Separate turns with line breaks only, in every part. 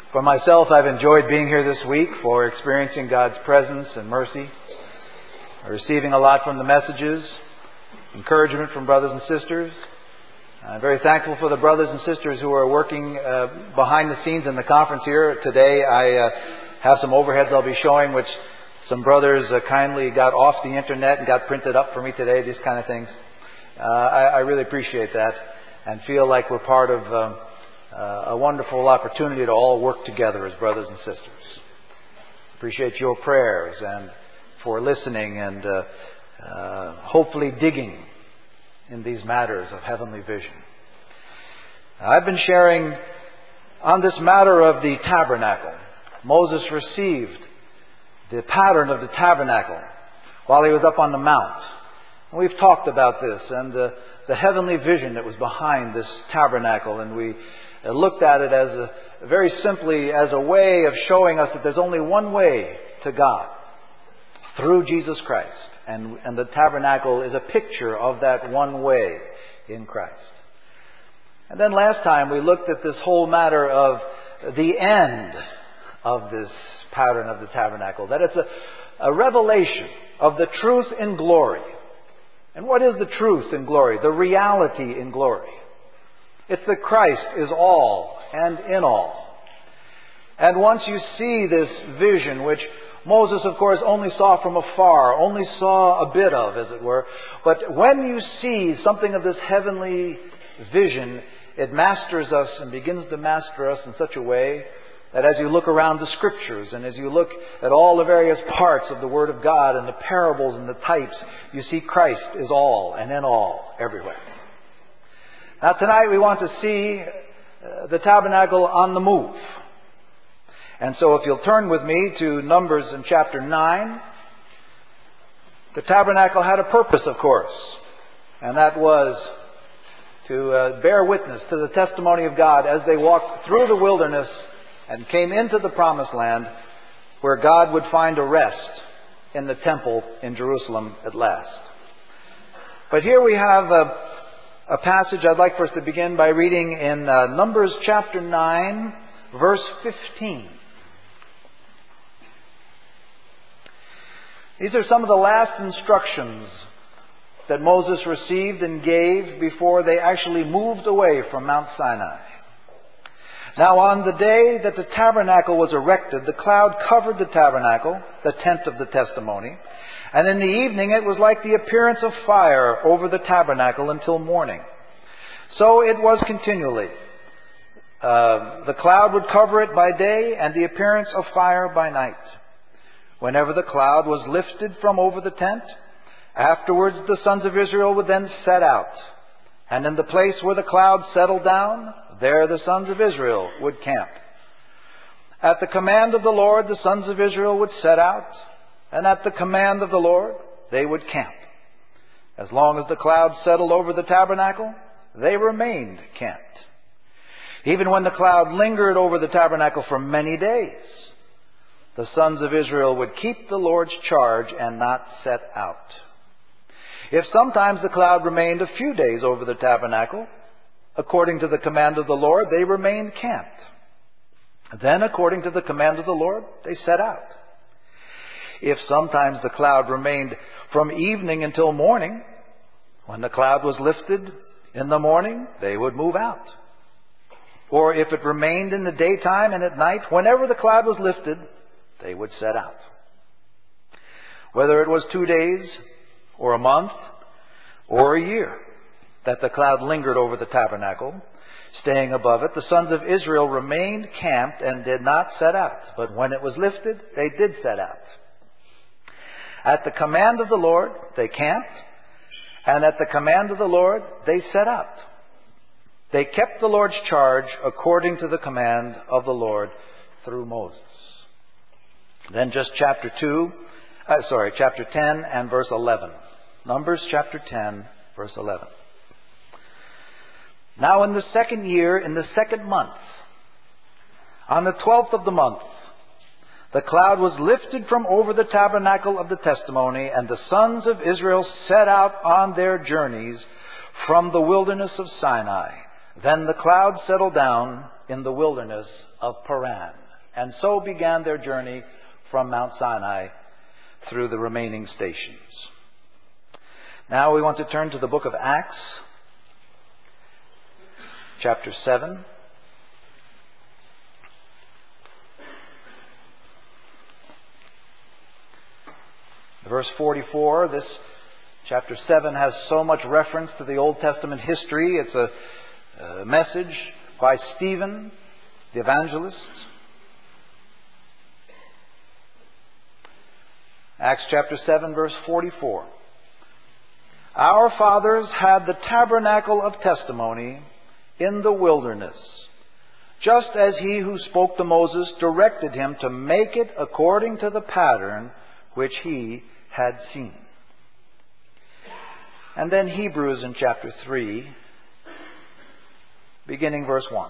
For myself, I've enjoyed being here this week for experiencing God's presence and mercy, receiving a lot from the messages, encouragement from brothers and sisters. I'm very thankful for the brothers and sisters who are working behind the scenes in the conference here. Today I have some overheads I'll be showing, which some brothers kindly got off the internet and got printed up for me today, these kind of things. I really appreciate that and feel like we're part of a wonderful opportunity to all work together as brothers and sisters. Appreciate your prayers and for listening and hopefully digging in these matters of heavenly vision. I've been sharing on this matter of the tabernacle. Moses received the pattern of the tabernacle while he was up on the mount. And we've talked about this and the heavenly vision that was behind this tabernacle, and we looked at it as very simply as a way of showing us that there's only one way to God, through Jesus Christ. And the tabernacle is a picture of that one way in Christ. And then last time we looked at this whole matter of the end of this pattern of the tabernacle, that it's a revelation of the truth in glory. And what is the truth in glory? The reality in glory. It's that Christ is all and in all. And once you see this vision, which Moses, of course, only saw from afar, only saw a bit of, as it were, but when you see something of this heavenly vision, it masters us and begins to master us in such a way that as you look around the Scriptures and as you look at all the various parts of the Word of God and the parables and the types, you see Christ is all and in all everywhere. Now tonight we want to see the tabernacle on the move. And so if you'll turn with me to Numbers in chapter 9, the tabernacle had a purpose, of course, and that was to bear witness to the testimony of God as they walked through the wilderness and came into the promised land where God would find a rest in the temple in Jerusalem at last. But here we have a passage I'd like for us to begin by reading in Numbers chapter 9, verse 15. These are some of the last instructions that Moses received and gave before they actually moved away from Mount Sinai. Now on the day that the tabernacle was erected, the cloud covered the tabernacle, the tent of the testimony, and in the evening it was like the appearance of fire over the tabernacle until morning. So it was continually. The cloud would cover it by day and the appearance of fire by night. Whenever the cloud was lifted from over the tent, afterwards the sons of Israel would then set out. And in the place where the cloud settled down, there the sons of Israel would camp. At the command of the Lord, the sons of Israel would set out, and at the command of the Lord, they would camp. As long as the cloud settled over the tabernacle, they remained camped. Even when the cloud lingered over the tabernacle for many days, the sons of Israel would keep the Lord's charge and not set out. If sometimes the cloud remained a few days over the tabernacle, according to the command of the Lord, they remained camped. Then, according to the command of the Lord, they set out. If sometimes the cloud remained from evening until morning, when the cloud was lifted in the morning, they would move out. Or if it remained in the daytime and at night, whenever the cloud was lifted, they would set out. Whether it was 2 days, or a month, or a year, that the cloud lingered over the tabernacle, staying above it, the sons of Israel remained camped and did not set out. But when it was lifted, they did set out. At the command of the Lord, they camped, and at the command of the Lord, they set out. They kept the Lord's charge according to the command of the Lord through Moses. Then just chapter 10 and verse 11. Numbers chapter 10, verse 11. Now in the second year, in the second month, on the 12th of the month, the cloud was lifted from over the tabernacle of the testimony, and the sons of Israel set out on their journeys from the wilderness of Sinai. Then the cloud settled down in the wilderness of Paran. And so began their journey from Mount Sinai through the remaining stations. Now we want to turn to the book of Acts, chapter 7. Verse 44, this chapter 7 has so much reference to the Old Testament history. It's a message by Stephen, the evangelist. Acts chapter 7, verse 44. Our fathers had the tabernacle of testimony in the wilderness, just as he who spoke to Moses directed him to make it according to the pattern which he had seen. And then Hebrews in chapter 3, beginning verse 1.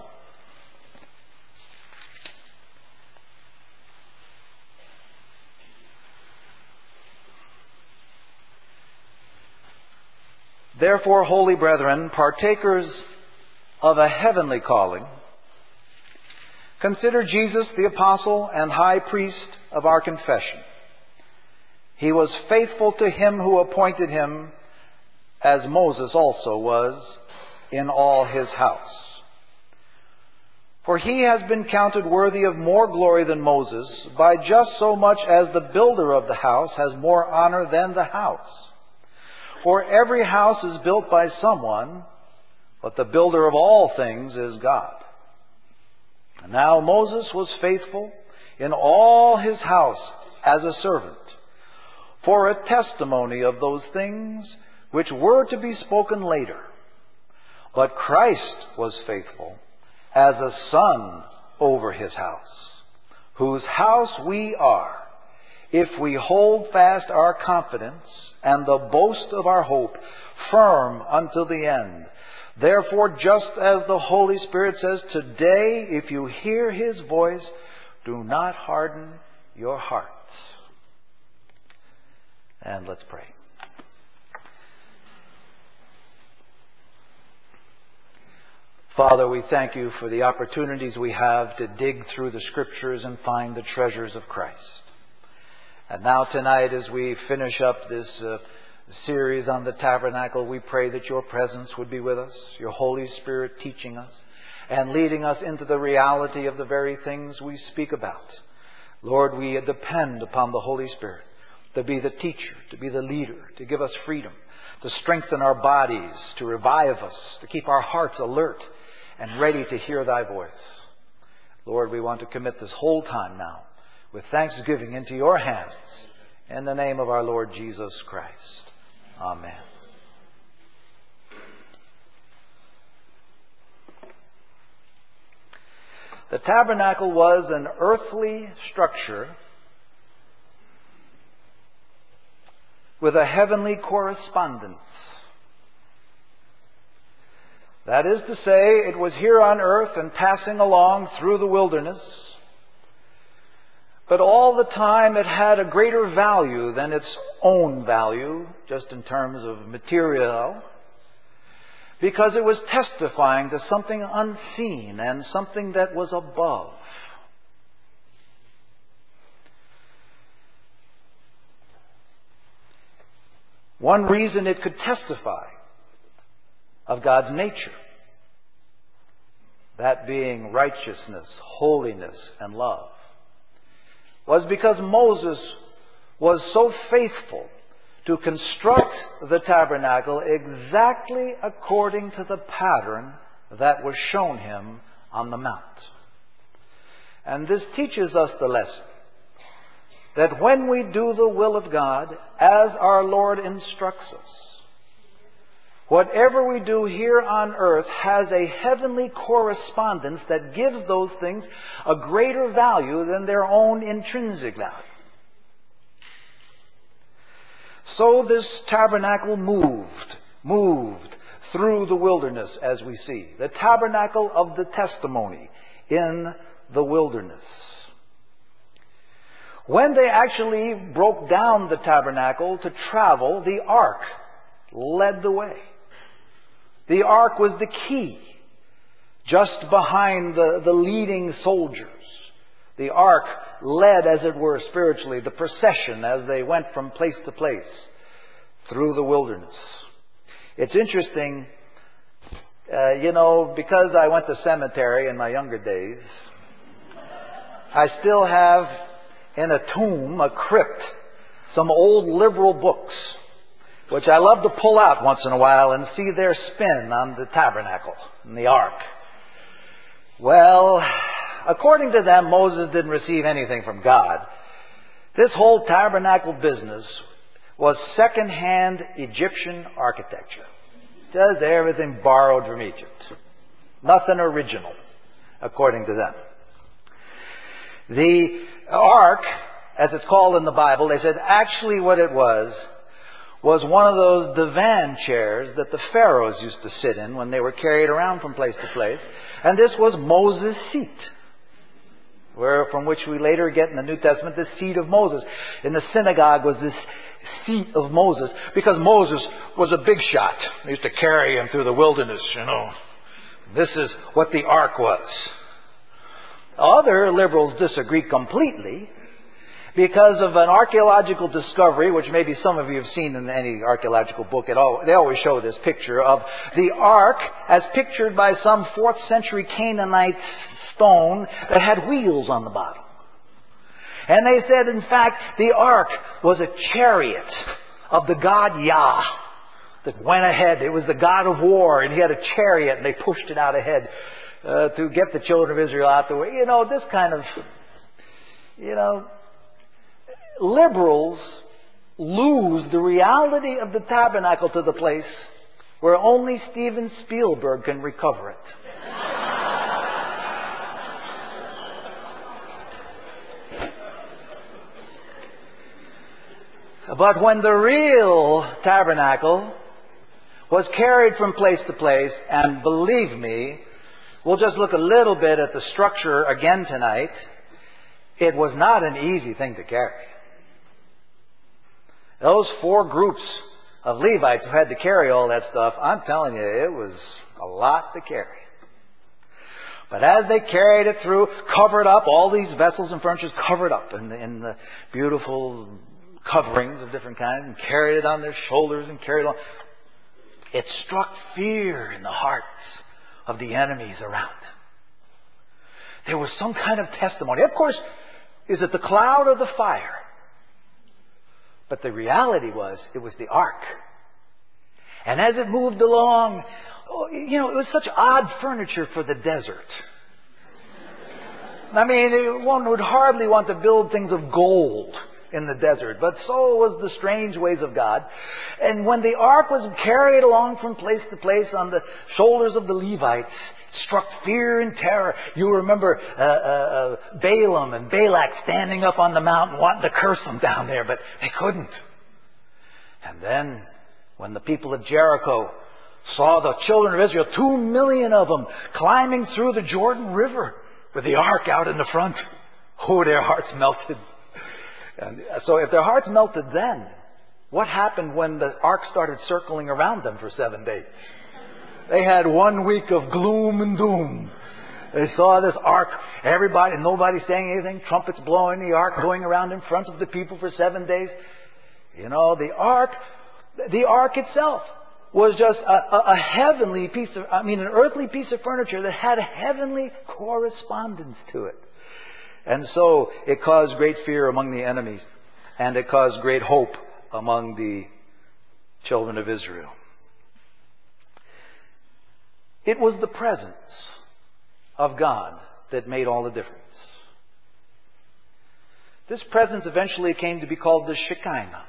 Therefore, holy brethren, partakers of a heavenly calling, consider Jesus the apostle and high priest of our confession. He was faithful to him who appointed him, as Moses also was in all his house. For he has been counted worthy of more glory than Moses, by just so much as the builder of the house has more honor than the house. For every house is built by someone, but the builder of all things is God. And now Moses was faithful in all his house as a servant, for a testimony of those things which were to be spoken later. But Christ was faithful as a son over his house, whose house we are, if we hold fast our confidence and the boast of our hope firm until the end. Therefore, just as the Holy Spirit says, today, if you hear his voice, do not harden your hearts. And let's pray. Father, we thank you for the opportunities we have to dig through the Scriptures and find the treasures of Christ. And now tonight, as we finish up this series on the tabernacle, we pray that your presence would be with us, your Holy Spirit teaching us and leading us into the reality of the very things we speak about. Lord, we depend upon the Holy Spirit to be the teacher, to be the leader, to give us freedom, to strengthen our bodies, to revive us, to keep our hearts alert and ready to hear thy voice. Lord, we want to commit this whole time now with thanksgiving into your hands, in the name of our Lord Jesus Christ. Amen. The tabernacle was an earthly structure with a heavenly correspondence. That is to say, it was here on earth and passing along through the wilderness, but all the time it had a greater value than its own value, just in terms of material, because it was testifying to something unseen and something that was above. One reason it could testify of God's nature, that being righteousness, holiness, and love, was because Moses was so faithful to construct the tabernacle exactly according to the pattern that was shown him on the mount. And this teaches us the lesson that when we do the will of God as our Lord instructs us, whatever we do here on earth has a heavenly correspondence that gives those things a greater value than their own intrinsic value. So this tabernacle moved through the wilderness, as we see. The tabernacle of the testimony in the wilderness. When they actually broke down the tabernacle to travel, the ark led the way. The ark was the key, just behind the leading soldiers. The ark led, as it were, spiritually, the procession as they went from place to place through the wilderness. It's interesting, because I went to seminary in my younger days, I still have in a tomb, a crypt, some old liberal books, which I love to pull out once in a while and see their spin on the tabernacle and the ark. Well, according to them, Moses didn't receive anything from God. This whole tabernacle business was second-hand Egyptian architecture. Just everything borrowed from Egypt. Nothing original, according to them. The ark, as it's called in the Bible, they said actually what it was one of those divan chairs that the pharaohs used to sit in when they were carried around from place to place. And this was Moses' seat, from which we later get in the New Testament the seat of Moses. In the synagogue was this seat of Moses, because Moses was a big shot. They used to carry him through the wilderness, This is what the ark was. Other liberals disagree completely because of an archaeological discovery, which maybe some of you have seen in any archaeological book at all. They always show this picture of the ark as pictured by some 4th century Canaanite stone that had wheels on the bottom. And they said, in fact, the ark was a chariot of the god Yah that went ahead. It was the god of war, and he had a chariot, and they pushed it out ahead to get the children of Israel out the way. This kind of, liberals lose the reality of the tabernacle to the place where only Steven Spielberg can recover it. But when the real tabernacle was carried from place to place, and believe me, we'll just look a little bit at the structure again tonight, it was not an easy thing to carry. Those 4 groups of Levites who had to carry all that stuff, I'm telling you, it was a lot to carry. But as they carried it through, covered up, all these vessels and furnitures covered up in the beautiful coverings of different kinds, and carried it on their shoulders and carried it on. It struck fear in the hearts of the enemies around them. There was some kind of testimony. Of course, is it the cloud or the fire? But the reality was, it was the ark. And as it moved along, it was such odd furniture for the desert. I mean, one would hardly want to build things of gold in the desert, but so was the strange ways of God. And when the ark was carried along from place to place on the shoulders of the Levites, it struck fear and terror. You remember Balaam and Balak standing up on the mountain wanting to curse them down there, but they couldn't. And then when the people of Jericho saw the children of Israel, 2 million of them, climbing through the Jordan River with the ark out in the front, their hearts melted. And so if their hearts melted then, what happened when the ark started circling around them for 7 days? They had 1 week of gloom and doom. They saw this ark, nobody saying anything, trumpets blowing, the ark going around in front of the people for 7 days. The ark itself was just a heavenly an earthly piece of furniture that had a heavenly correspondence to it. And so it caused great fear among the enemies, and it caused great hope among the children of Israel. It was the presence of God that made all the difference. This presence eventually came to be called the Shekinah.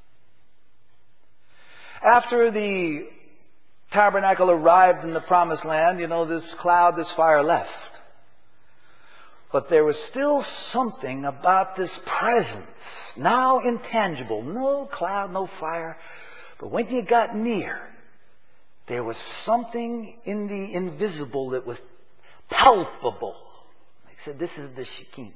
After the tabernacle arrived in the promised land, this cloud, this fire left. But there was still something about this presence, now intangible. No cloud, no fire. But when you got near, there was something in the invisible that was palpable. They said, this is the Shekinah.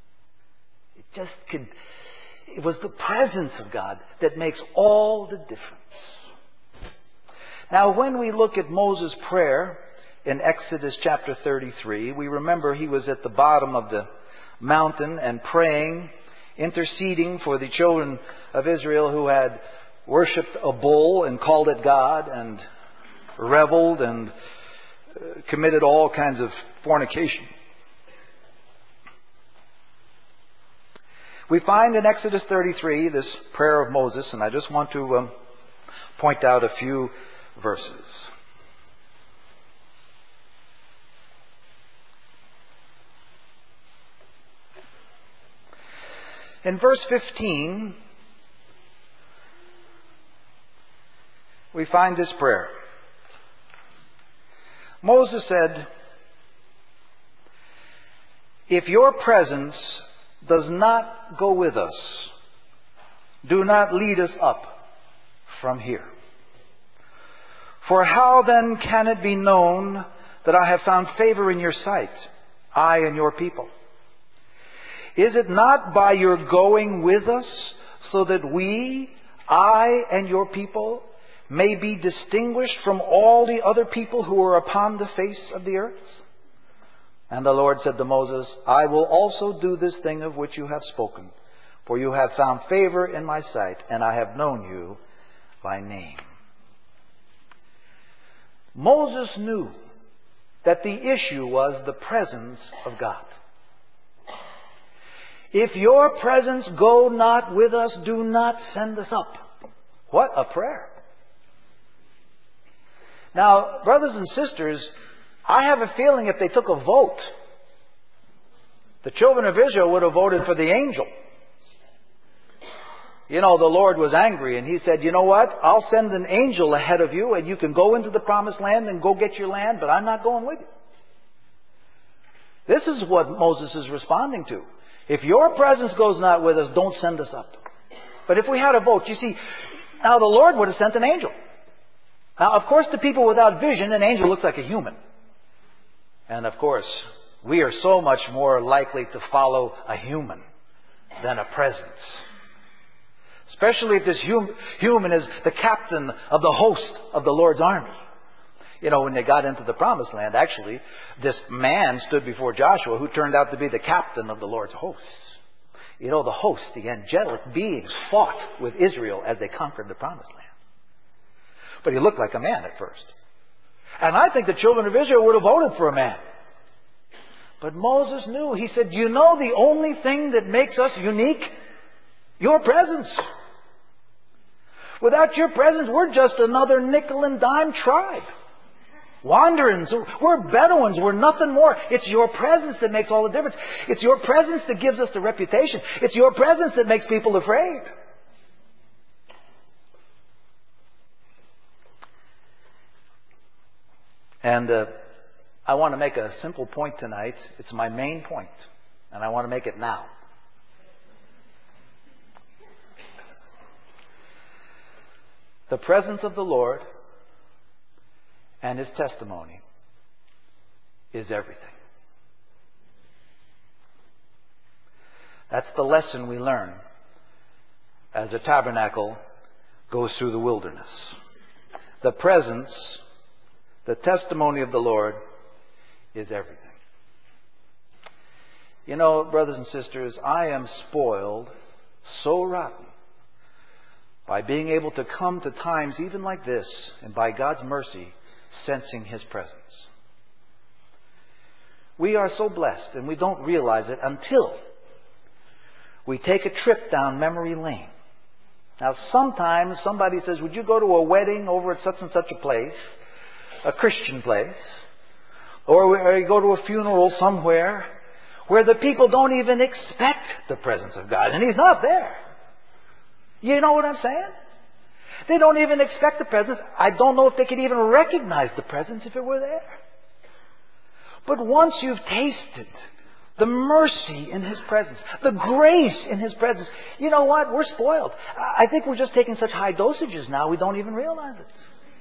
It was the presence of God that makes all the difference. Now, when we look at Moses' prayer in Exodus chapter 33. We remember he was at the bottom of the mountain and praying, interceding for the children of Israel who had worshipped a bull and called it God and reveled and committed all kinds of fornication. We find in Exodus 33 this prayer of Moses, and I just want to point out a few verses. In verse 15, we find this prayer. Moses said, "If your presence does not go with us, do not lead us up from here. For how then can it be known that I have found favor in your sight, I and your people? Is it not by your going with us, so that we, I and your people, may be distinguished from all the other people who are upon the face of the earth?" And the Lord said to Moses, "I will also do this thing of which you have spoken, for you have found favor in my sight, and I have known you by name." Moses knew that the issue was the presence of God. "If your presence go not with us, do not send us up." What a prayer. Now, brothers and sisters, I have a feeling if they took a vote, the children of Israel would have voted for the angel. You know, the Lord was angry and He said, "You know what? I'll send an angel ahead of you and you can go into the promised land and go get your land, but I'm not going with you." This is what Moses is responding to. If your presence goes not with us, don't send us up. But if we had a vote, you see, now the Lord would have sent an angel. Now, of course, to people without vision, an angel looks like a human. And of course, we are so much more likely to follow a human than a presence. Especially if this human is the captain of the host of the Lord's army. You know, when they got into the promised land, actually, this man stood before Joshua who turned out to be the captain of the Lord's hosts. You know, the host, the angelic beings, fought with Israel as they conquered the promised land. But he looked like a man at first. And I think the children of Israel would have voted for a man. But Moses knew. He said, "You know the only thing that makes us unique? Your presence. Without your presence, we're just another nickel and dime tribe. Wanderings. We're Bedouins. We're nothing more. It's your presence that makes all the difference. It's your presence that gives us the reputation. It's your presence that makes people afraid." And I want to make a simple point tonight. It's my main point, and I want to make it now. The presence of the Lord and His testimony is everything. That's the lesson we learn as the tabernacle goes through the wilderness. The presence, the testimony of the Lord is everything. You know, brothers and sisters, I am spoiled so rotten by being able to come to times even like this, and by God's mercy, sensing His presence. We are so blessed, and we don't realize it until we take a trip down memory lane. Now, sometimes somebody says, "Would you go to a wedding over at such and such a place, a Christian place, or you go to a funeral somewhere where the people don't even expect the presence of God, and He's not there." You know what I'm saying? They don't even expect the presence. I don't know if they could even recognize the presence if it were there. But once you've tasted the mercy in His presence, the grace in His presence, you know what? We're spoiled. I think we're just taking such high dosages now we don't even realize it.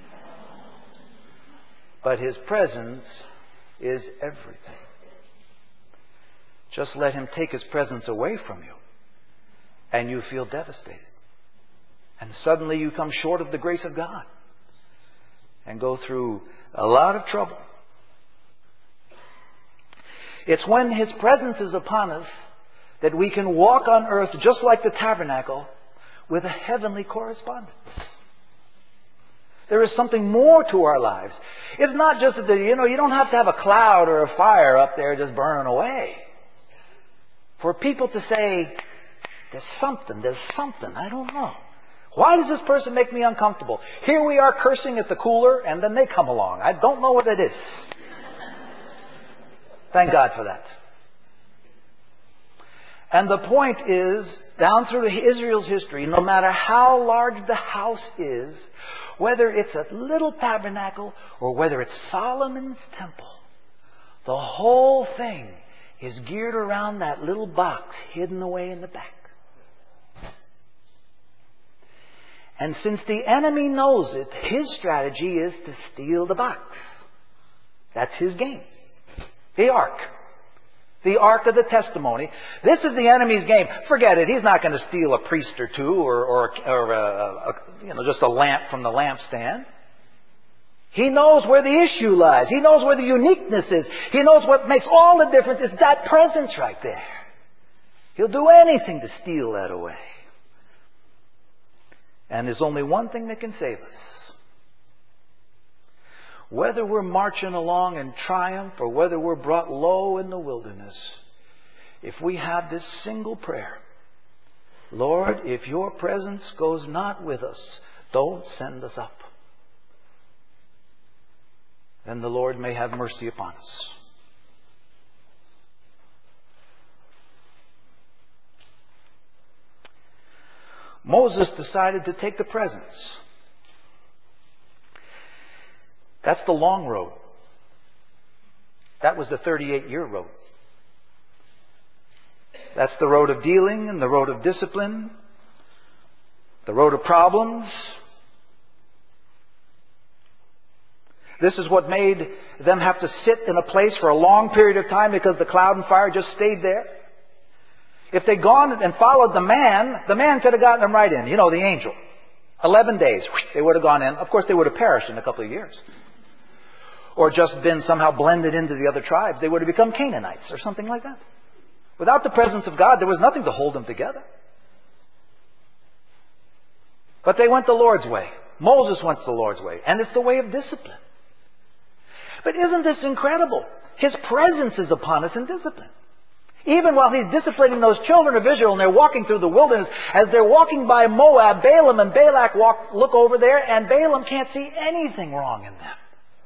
But His presence is everything. Just let Him take His presence away from you, and you feel devastated. And suddenly you come short of the grace of God and go through a lot of trouble It's when His presence is upon us that we can walk on earth just like the tabernacle with a heavenly correspondence. There is something more to our lives. It's not just that, you don't have to have a cloud or a fire up there just burning away. For people to say, there's something, I don't know. Why does this person make me uncomfortable? Here we are cursing at the cooler, and then they come along. I don't know what it is. Thank God for that. And the point is, down through Israel's history, no matter how large the house is, whether it's a little tabernacle or whether it's Solomon's temple, the whole thing is geared around that little box hidden away in the back. And since the enemy knows it, his strategy is to steal the box. That's his game. The ark. The ark of the testimony. This is the enemy's game. Forget it. He's not going to steal a priest or two or just a lamp from the lampstand. He knows where the issue lies. He knows where the uniqueness is. He knows what makes all the difference. It's that presence right there. He'll do anything to steal that away. And there's only one thing that can save us. Whether we're marching along in triumph or whether we're brought low in the wilderness, if we have this single prayer, Lord, if your presence goes not with us, don't send us up. Then the Lord may have mercy upon us. Moses decided to take the presence. That's the long road. That was the 38-year road. That's the road of dealing and the road of discipline, the road of problems. This is what made them have to sit in a place for a long period of time because the cloud and fire just stayed there. If they'd gone and followed the man could have gotten them right in. The angel. 11 days, they would have gone in. Of course, they would have perished in a couple of years. Or just been somehow blended into the other tribes. They would have become Canaanites or something like that. Without the presence of God, there was nothing to hold them together. But they went the Lord's way. Moses went the Lord's way. And it's the way of discipline. But isn't this incredible? His presence is upon us in discipline. Even while He's disciplining those children of Israel and they're walking through the wilderness, as they're walking by Moab, Balaam and Balak look over there, and Balaam can't see anything wrong in them.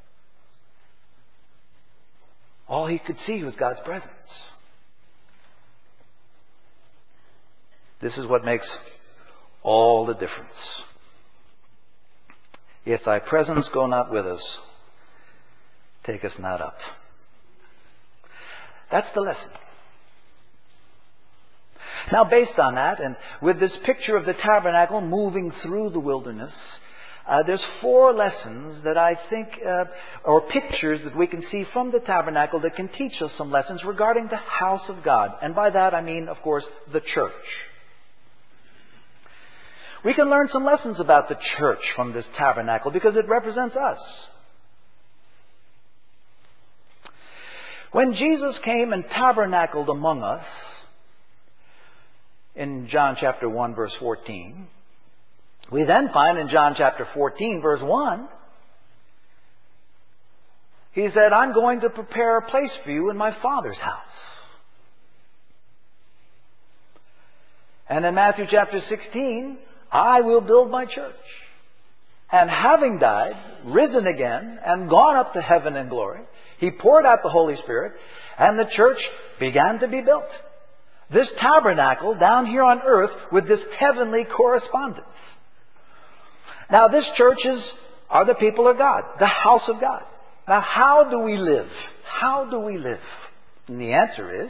All he could see was God's presence. This is what makes all the difference. If thy presence go not with us, take us not up. That's the lesson. Now, based on that, and with this picture of the tabernacle moving through the wilderness, there's 4 lessons that I think, or pictures that we can see from the tabernacle that can teach us some lessons regarding the house of God. And by that I mean, of course, the church. We can learn some lessons about the church from this tabernacle because it represents us. When Jesus came and tabernacled among us, in John chapter 1 verse 14, we then find in John chapter 14 verse 1, He said, I'm going to prepare a place for you in my Father's house. And in Matthew chapter 16, I will build my church. And having died, risen again, and gone up to heaven in glory, He poured out the Holy Spirit, and the church began to be built. This tabernacle down here on earth with this heavenly correspondence. Now, this church are the people of God, the house of God. Now, how do we live? How do we live? And the answer is,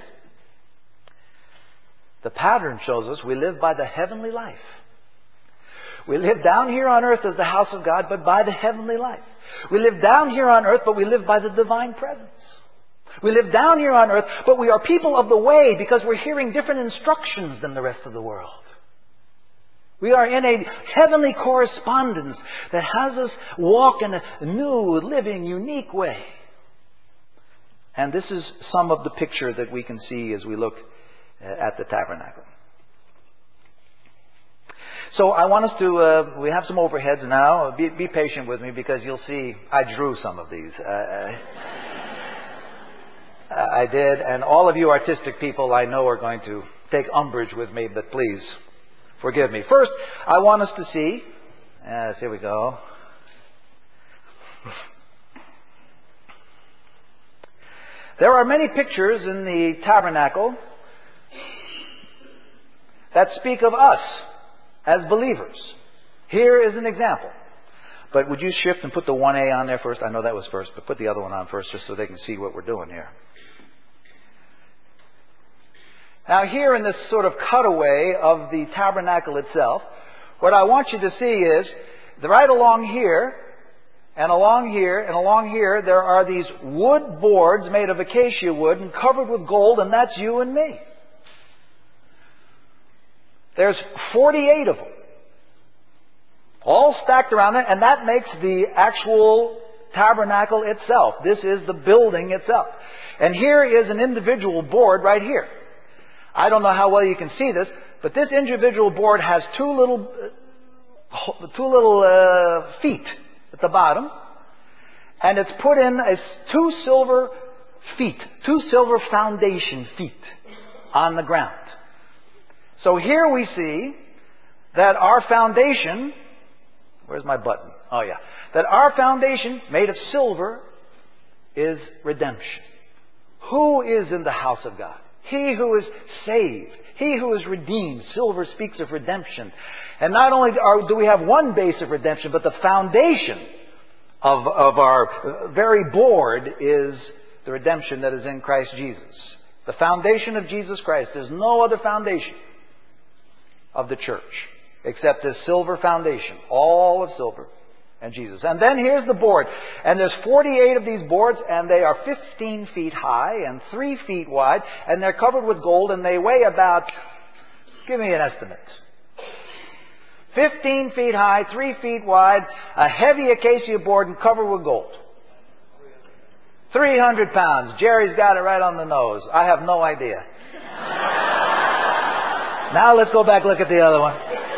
the pattern shows us we live by the heavenly life. We live down here on earth as the house of God, but by the heavenly life. We live down here on earth, but we live by the divine presence. We live down here on earth, but we are people of the way because we're hearing different instructions than the rest of the world. We are in a heavenly correspondence that has us walk in a new, living, unique way. And this is some of the picture that we can see as we look at the tabernacle. So I want us to, we have some overheads now. Be patient with me because you'll see I drew some of these. I did, and all of you artistic people I know are going to take umbrage with me, but please forgive me. First, I want us to see, here we go. There are many pictures in the tabernacle that speak of us as believers. Here is an example. But would you shift and put the 1A on there first? I know that was first, but put the other one on first just so they can see what we're doing here. Now here in this sort of cutaway of the tabernacle itself, what I want you to see is, right along here, and along here, and along here, there are these wood boards made of acacia wood and covered with gold, and that's you and me. There's 48 of them, all stacked around it, and that makes the actual tabernacle itself. This is the building itself. And here is an individual board right here. I don't know how well you can see this, but this individual board has two little feet at the bottom, and it's put in as two silver foundation feet on the ground. So here we see that our foundation, where's my button? Oh yeah. That our foundation, made of silver, is redemption. Who is in the house of God? He who is saved. He who is redeemed. Silver speaks of redemption. And not only do we have one base of redemption, but the foundation of our very board is the redemption that is in Christ Jesus. The foundation of Jesus Christ. There's no other foundation of the church except this silver foundation. All of silver and Jesus. And then here's the board. And there's 48 of these boards, and they are 15 feet high and 3 feet wide, and they're covered with gold, and they weigh about, give me an estimate, 15 feet high, 3 feet wide, a heavy acacia board and covered with gold. 300 pounds. Jerry's got it right on the nose. I have no idea. Now let's go back and look at the other one.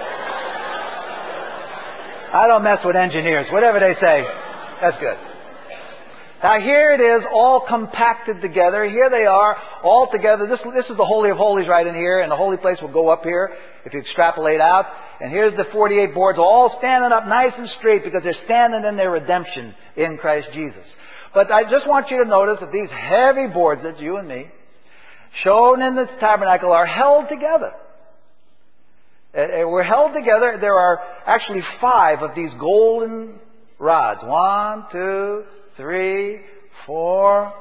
I don't mess with engineers. Whatever they say, that's good. Now here it is, all compacted together. Here they are, all together. This is the Holy of Holies right in here, and the holy place will go up here if you extrapolate out. And here's the 48 boards all standing up nice and straight because they're standing in their redemption in Christ Jesus. But I just want you to notice that these heavy boards, that's you and me, shown in this tabernacle, are held together. We're held together. There are actually 5 of these golden rods. 1, 2, 3, 4.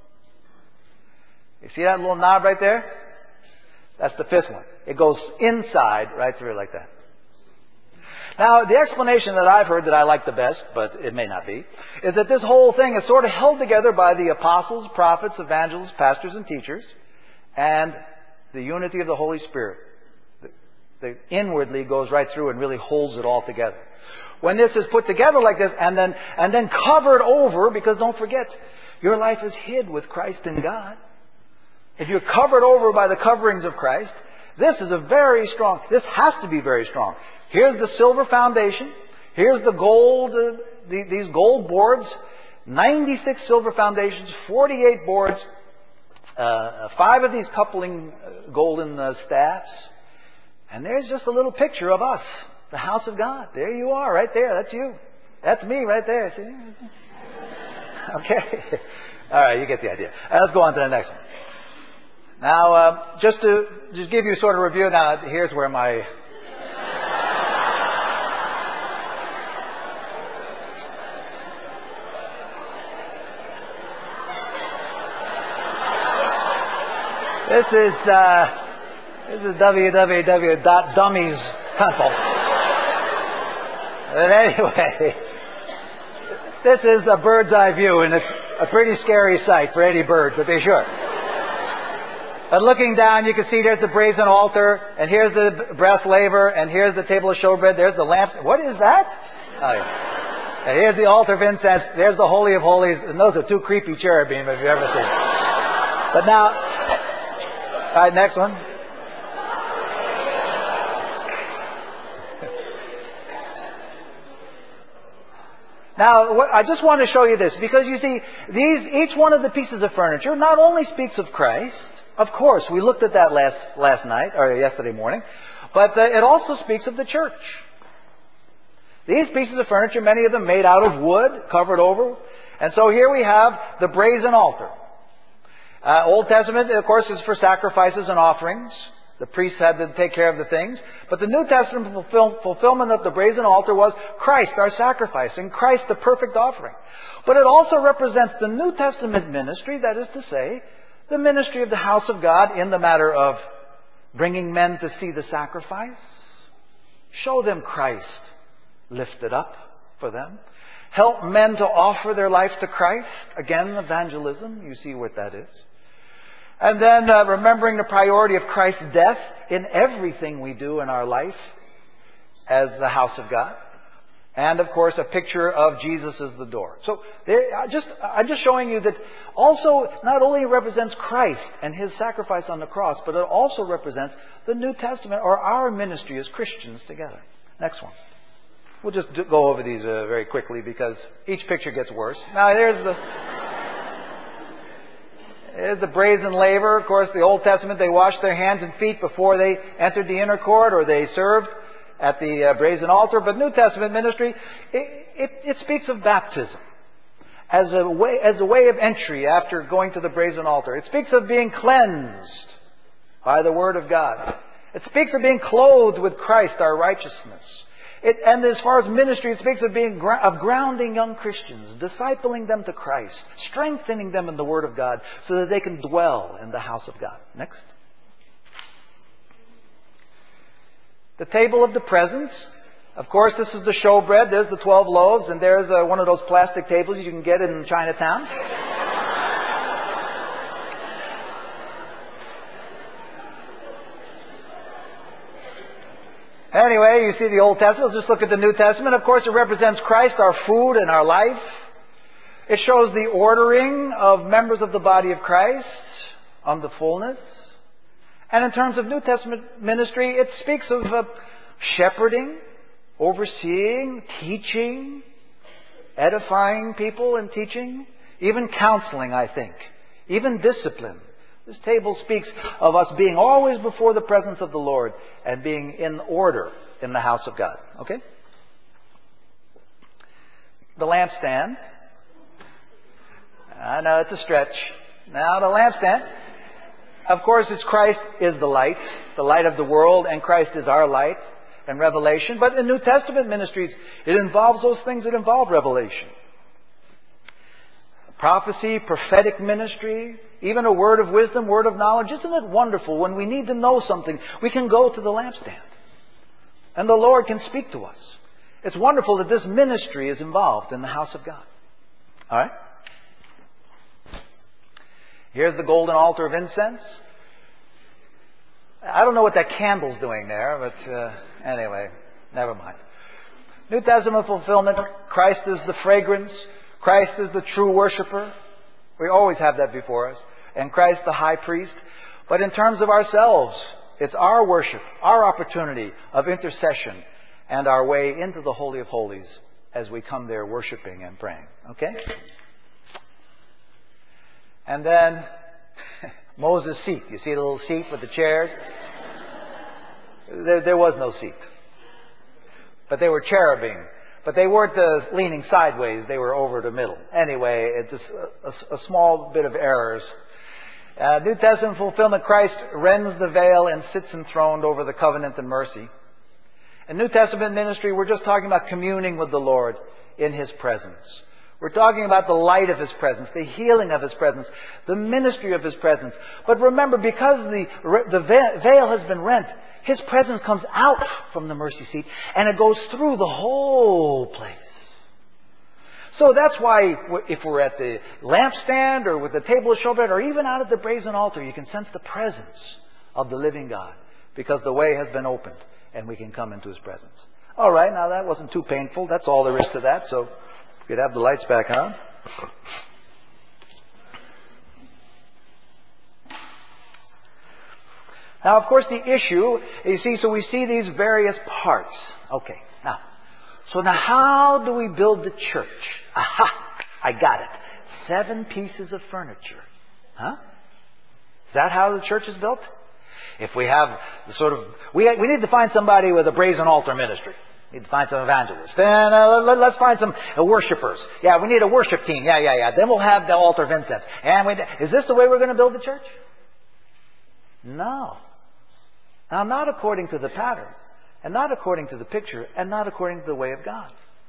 You see that little knob right there? That's the 5th one. It goes inside right through like that. Now, the explanation that I've heard that I like the best, but it may not be, is that this whole thing is sort of held together by the apostles, prophets, evangelists, pastors, and teachers, and the unity of the Holy Spirit. That inwardly goes right through and really holds it all together. When this is put together like this and then covered over, because don't forget, your life is hid with Christ in God. If you're covered over by the coverings of Christ, this is this has to be very strong. Here's the silver foundation. Here's the gold, these gold boards, 96 silver foundations, 48 boards, 5 of these coupling golden staffs. And there's just a little picture of us, the house of God. There you are, right there. That's you. That's me right there. See? Okay. All right, you get the idea. Let's go on to the next one. Now, just give you sort of a review. Now, here's where my... This is www.dummies temple. But anyway, this is a bird's eye view, and it's a pretty scary sight for any bird, to be sure. But looking down, you can see there's the brazen altar, and here's the breast laver, and here's the table of showbread. There's the lamp. What is that? Oh, yeah. And here's the altar of incense. There's the Holy of Holies. And those are two creepy cherubim if you've ever seen it. But now, all right, next one. Now, I just want to show you this, because you see, each one of the pieces of furniture not only speaks of Christ, of course, we looked at that last night, or yesterday morning, but it also speaks of the church. These pieces of furniture, many of them made out of wood, covered over, and so here we have the brazen altar. Old Testament, of course, is for sacrifices and offerings. The priests had to take care of the things. But the New Testament fulfillment of the brazen altar was Christ, our sacrifice, and Christ, the perfect offering. But it also represents the New Testament ministry, that is to say, the ministry of the house of God in the matter of bringing men to see the sacrifice, show them Christ lifted up for them, help men to offer their life to Christ. Again, evangelism, you see what that is. And then remembering the priority of Christ's death in everything we do in our life as the house of God. And, of course, a picture of Jesus as the door. So I'm just showing you that also not only represents Christ and His sacrifice on the cross, but it also represents the New Testament, or our ministry as Christians together. Next one. We'll just go over these very quickly because each picture gets worse. Now, here's the brazen laver. Of course, the Old Testament, they washed their hands and feet before they entered the inner court, or they served at the brazen altar. But New Testament ministry, it speaks of baptism as a way of entry after going to the brazen altar. It speaks of being cleansed by the Word of God. It speaks of being clothed with Christ, our righteousness. And as far as ministry, it speaks of grounding young Christians, discipling them to Christ, strengthening them in the Word of God so that they can dwell in the house of God. Next. The table of the presence. Of course, this is the showbread. There's the 12 loaves, and there's one of those plastic tables you can get in Chinatown. Anyway, you see the Old Testament. Let's just look at the New Testament. Of course, it represents Christ, our food and our life. It shows the ordering of members of the body of Christ on the fullness. And in terms of New Testament ministry, it speaks of shepherding, overseeing, teaching, edifying people and teaching, even counseling, I think, even discipline. This table speaks of us being always before the presence of the Lord and being in order in the house of God. Okay? The lampstand. I know it's a stretch. Now, the lampstand. Of course, it's Christ is the light of the world, and Christ is our light and revelation. But in New Testament ministries, it involves those things that involve revelation. Prophecy, prophetic ministry, even a word of wisdom, word of knowledge. Isn't it wonderful when we need to know something, we can go to the lampstand and the Lord can speak to us. It's wonderful that this ministry is involved in the house of God. All right? Here's the golden altar of incense. I don't know what that candle's doing there, but anyway, never mind. New Testament fulfillment, Christ is the fragrance. Christ is the true worshiper. We always have that before us. And Christ the high priest. But in terms of ourselves, it's our worship, our opportunity of intercession, and our way into the Holy of Holies as we come there worshiping and praying. Okay? And then Moses' seat. You see the little seat with the chairs? There was no seat. But they were cherubim. But they weren't leaning sideways. They were over the middle. Anyway, it's just a small bit of errors. New Testament fulfillment, Christ rends the veil and sits enthroned over the covenant and mercy. In New Testament ministry, we're just talking about communing with the Lord in His presence. We're talking about the light of His presence, the healing of His presence, the ministry of His presence. But remember, because the veil has been rent, His presence comes out from the mercy seat and it goes through the whole place. So that's why if we're at the lampstand or with the table of showbread or even out at the brazen altar, you can sense the presence of the living God because the way has been opened and we can come into His presence. All right, now that wasn't too painful. That's all there is to that. So could have the lights back on. Now, of course, the issue, you see, so we see these various parts. Okay, now, how do we build the church? Aha! I got it. 7 pieces of furniture. Huh? Is that how the church is built? If we have the sort of... We need to find somebody with a brazen altar ministry. We need to find some evangelists. Then let's find some worshipers. Yeah, we need a worship team. Yeah. Then we'll have the altar of incense. Is this the way we're going to build the church? No. Now, not according to the pattern, and not according to the picture, and not according to the way of God.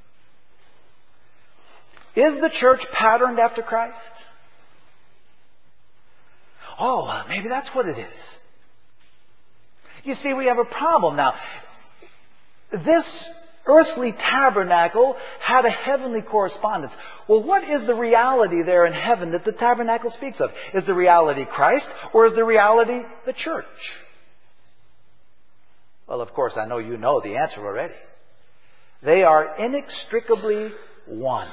Is the church patterned after Christ? Oh, well, maybe that's what it is. You see, we have a problem now. This earthly tabernacle had a heavenly correspondence. Well, what is the reality there in heaven that the tabernacle speaks of? Is the reality Christ, or is the reality the church? Well, of course, I know you know the answer already. They are inextricably one.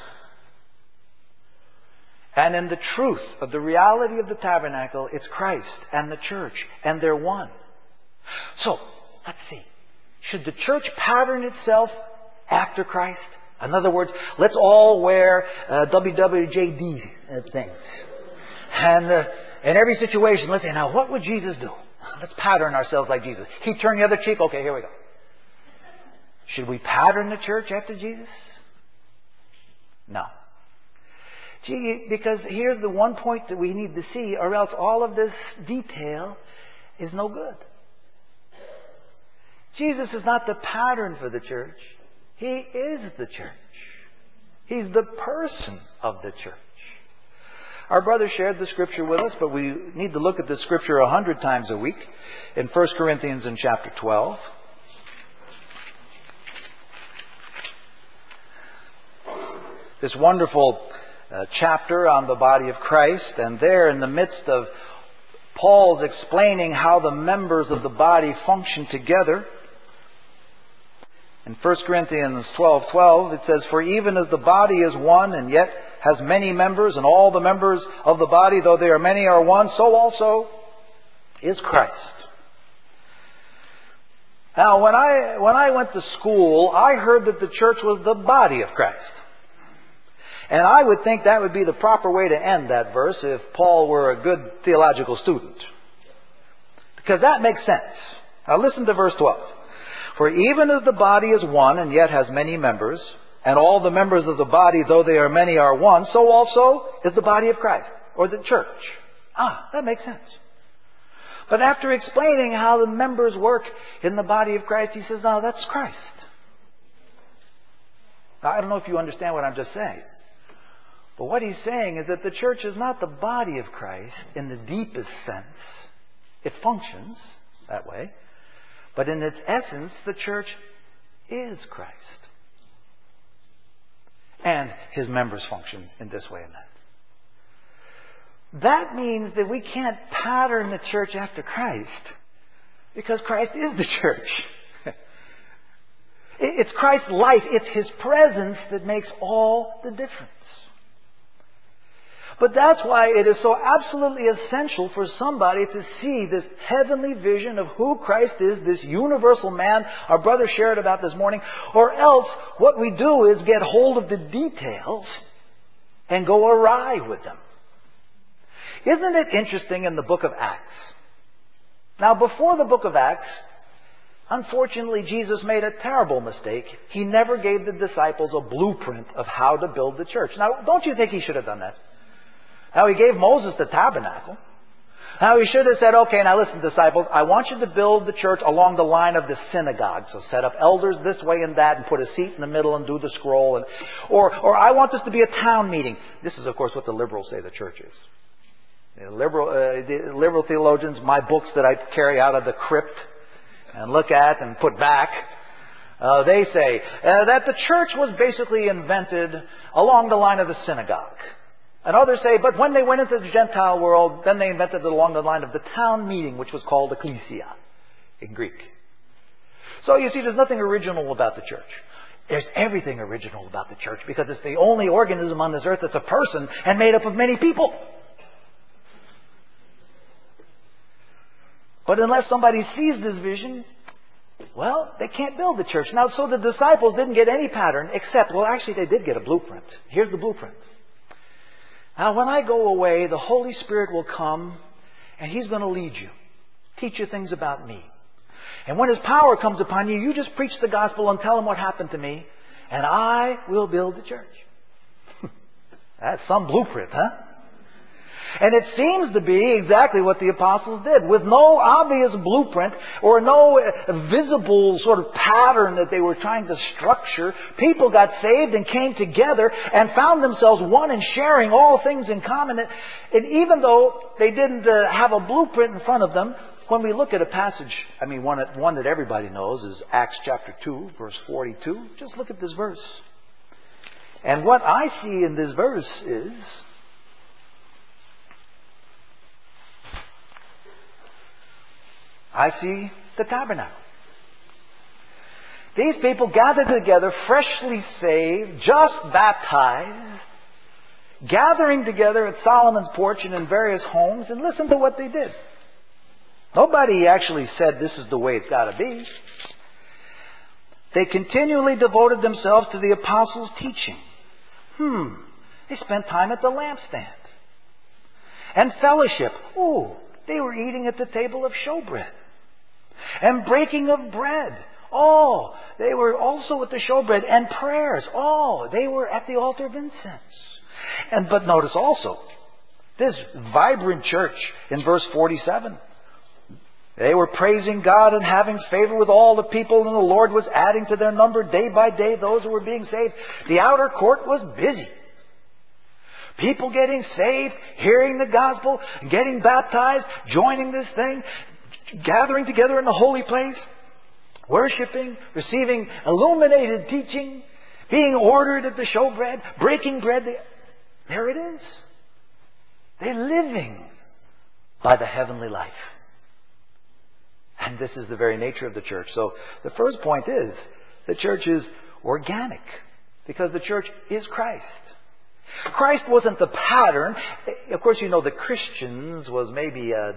And in the truth of the reality of the tabernacle, it's Christ and the church, and they're one. So, let's see. Should the church pattern itself after Christ? In other words, let's all wear WWJD things. And in every situation, let's say, now what would Jesus do? Let's pattern ourselves like Jesus. He turned the other cheek. Okay, here we go. Should we pattern the church after Jesus? No. Because here's the one point that we need to see, or else all of this detail is no good. Jesus is not the pattern for the church. He is the church. He's the person of the church. Our brother shared the scripture with us, but we need to look at the scripture 100 times a week in 1 Corinthians in chapter 12. This wonderful chapter on the body of Christ, and there in the midst of Paul's explaining how the members of the body function together, in 1 Corinthians 12:12, it says, "For even as the body is one and yet has many members, and all the members of the body, though they are many, are one, so also is Christ." Now, when I went to school, I heard that the church was the body of Christ. And I would think that would be the proper way to end that verse if Paul were a good theological student. Because that makes sense. Now listen to verse 12. "For even as the body is one and yet has many members, and all the members of the body, though they are many, are one, so also is the body of Christ," or the church. That makes sense. But after explaining how the members work in the body of Christ, he says, "No, that's Christ." Now, I don't know if you understand what I'm just saying. But what he's saying is that the church is not the body of Christ in the deepest sense. It functions that way. But in its essence, the church is Christ. And his members function in this way and that. That means that we can't pattern the church after Christ, because Christ is the church. It's Christ's life, it's his presence that makes all the difference. But that's why it is so absolutely essential for somebody to see this heavenly vision of who Christ is, this universal man our brother shared about this morning, or else what we do is get hold of the details and go awry with them. Isn't it interesting in the book of Acts? Now, before the book of Acts, unfortunately, Jesus made a terrible mistake. He never gave the disciples a blueprint of how to build the church. Now, don't you think he should have done that? Now, he gave Moses the tabernacle. Now, he should have said, "Okay, now listen, disciples, I want you to build the church along the line of the synagogue. So set up elders this way and that and put a seat in the middle and do the scroll. Or I want this to be a town meeting." This is, of course, what the liberals say the church is. The liberal theologians, my books that I carry out of the crypt and look at and put back, they say that the church was basically invented along the line of the synagogue. And others say, but when they went into the Gentile world, then they invented it along the line of the town meeting, which was called ecclesia in Greek. So you see, there's nothing original about the church. There's everything original about the church because it's the only organism on this earth that's a person and made up of many people. But unless somebody sees this vision, well, they can't build the church. Now, so the disciples didn't get any pattern except, well, actually they did get a blueprint. Here's the blueprint. Now, when I go away, the Holy Spirit will come and He's going to lead you. Teach you things about me. And when His power comes upon you, you just preach the gospel and tell them what happened to me, and I will build the church. That's some blueprint, huh? And it seems to be exactly what the apostles did. With no obvious blueprint or no visible sort of pattern that they were trying to structure, people got saved and came together and found themselves one and sharing all things in common. And even though they didn't have a blueprint in front of them, when we look at a passage, one that everybody knows is Acts chapter 2, verse 42. Just look at this verse. And what I see in this verse is, I see the tabernacle. These people gathered together, freshly saved, just baptized, gathering together at Solomon's porch and in various homes, and listen to what they did. Nobody actually said this is the way it's got to be. They continually devoted themselves to the apostles' teaching. They spent time at the lampstand. And fellowship. They were eating at the table of showbread. And breaking of bread. They were also at the showbread. And prayers. They were at the altar of incense. But notice also, this vibrant church in verse 47. They were praising God and having favor with all the people, and the Lord was adding to their number day by day those who were being saved. The outer court was busy. People getting saved, hearing the gospel, getting baptized, joining this thing, gathering together in the holy place, worshiping, receiving illuminated teaching, being ordered at the showbread, breaking bread. There it is. They're living by the heavenly life. And this is the very nature of the church. So the first point is the church is organic because the church is Christ. Christ wasn't the pattern. Of course, you know that Christians was maybe a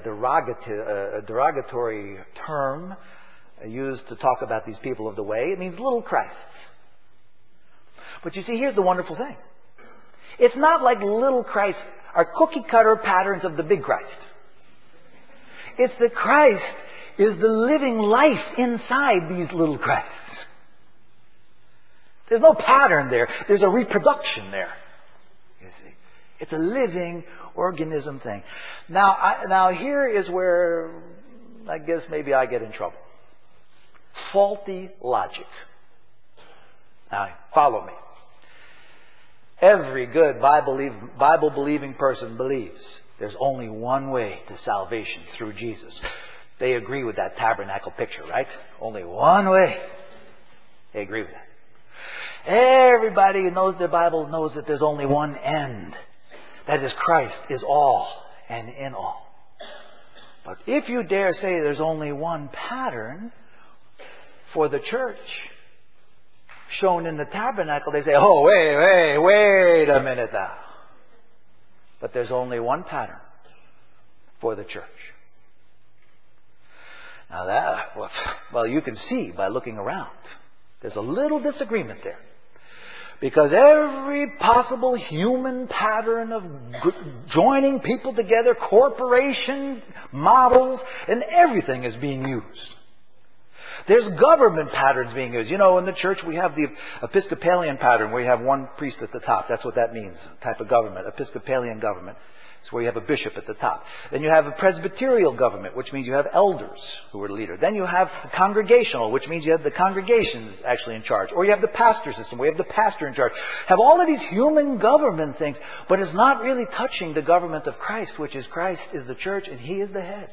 derogatory term used to talk about these people of the way. It means little Christs. But you see, here's the wonderful thing. It's not like little Christ are cookie cutter patterns of the big Christ. It's that Christ is the living life inside these little Christs. There's no pattern there. There's a reproduction there. You see, it's a living organism thing. Now here is where I guess maybe I get in trouble. Faulty logic. Now, follow me. Every good Bible-believing person believes there's only one way to salvation through Jesus. They agree with that tabernacle picture, right? Only one way. They agree with that. Everybody who knows their Bible knows that there's only one end. That is, Christ is all and in all. But if you dare say there's only one pattern for the church shown in the tabernacle, they say, wait a minute now. But there's only one pattern for the church. Now you can see by looking around. There's a little disagreement there. Because every possible human pattern of joining people together, corporation models, and everything is being used. There's government patterns being used. You know, in the church we have the Episcopalian pattern where you have one priest at the top. That's what that means, type of government, Episcopalian government. It's where you have a bishop at the top. Then you have a presbyterial government, which means you have elders who are the leader. Then you have congregational, which means you have the congregation actually in charge. Or you have the pastor system, where you have the pastor in charge. Have all of these human government things, but it's not really touching the government of Christ, which is Christ is the church and He is the head.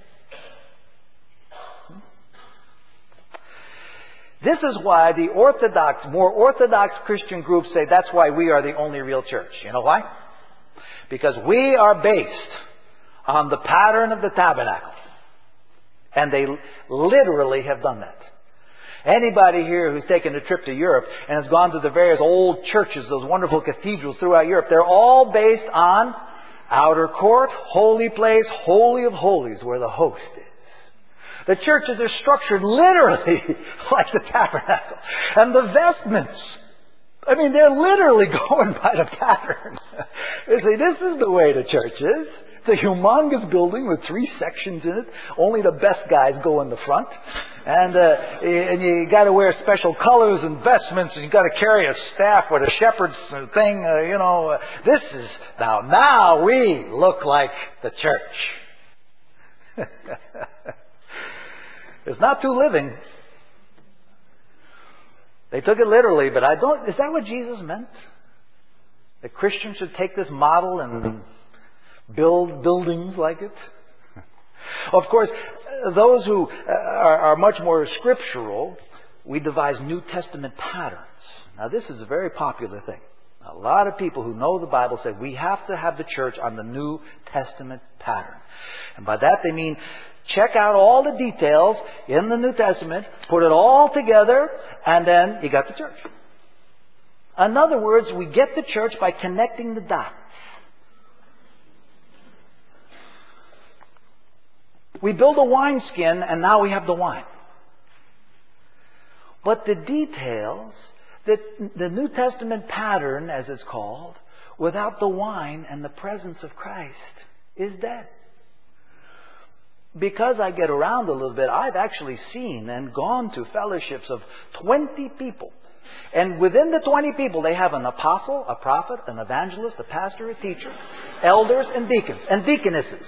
This is why the more orthodox Christian groups say that's why we are the only real church. You know why? Because we are based on the pattern of the tabernacle. And they literally have done that. Anybody here who's taken a trip to Europe and has gone to the various old churches, those wonderful cathedrals throughout Europe, they're all based on outer court, holy place, holy of holies, where the host is. The churches are structured literally like the tabernacle. And the vestments, I mean, they're literally going by the pattern. You see, this is the way the church is. It's a humongous building with 3 sections in it. Only the best guys go in the front. And you got to wear special colors and vestments, and you got to carry a staff with a shepherd's thing. This is now we look like the church. It's not too living. They took it literally, but is that what Jesus meant? That Christians should take this model and build buildings like it? Of course, those who are much more scriptural, we devise New Testament patterns. Now, this is a very popular thing. A lot of people who know the Bible say we have to have the church on the New Testament pattern. And by that they mean check out all the details in the New Testament, put it all together, and then you got the church. In other words, we get the church by connecting the dots. We build a wineskin, and now we have the wine. But the details, the New Testament pattern, as it's called, without the wine and the presence of Christ, is dead. Because I get around a little bit, I've actually seen and gone to fellowships of 20 people. And within the 20 people, they have an apostle, a prophet, an evangelist, a pastor, a teacher, elders, and deacons, and deaconesses.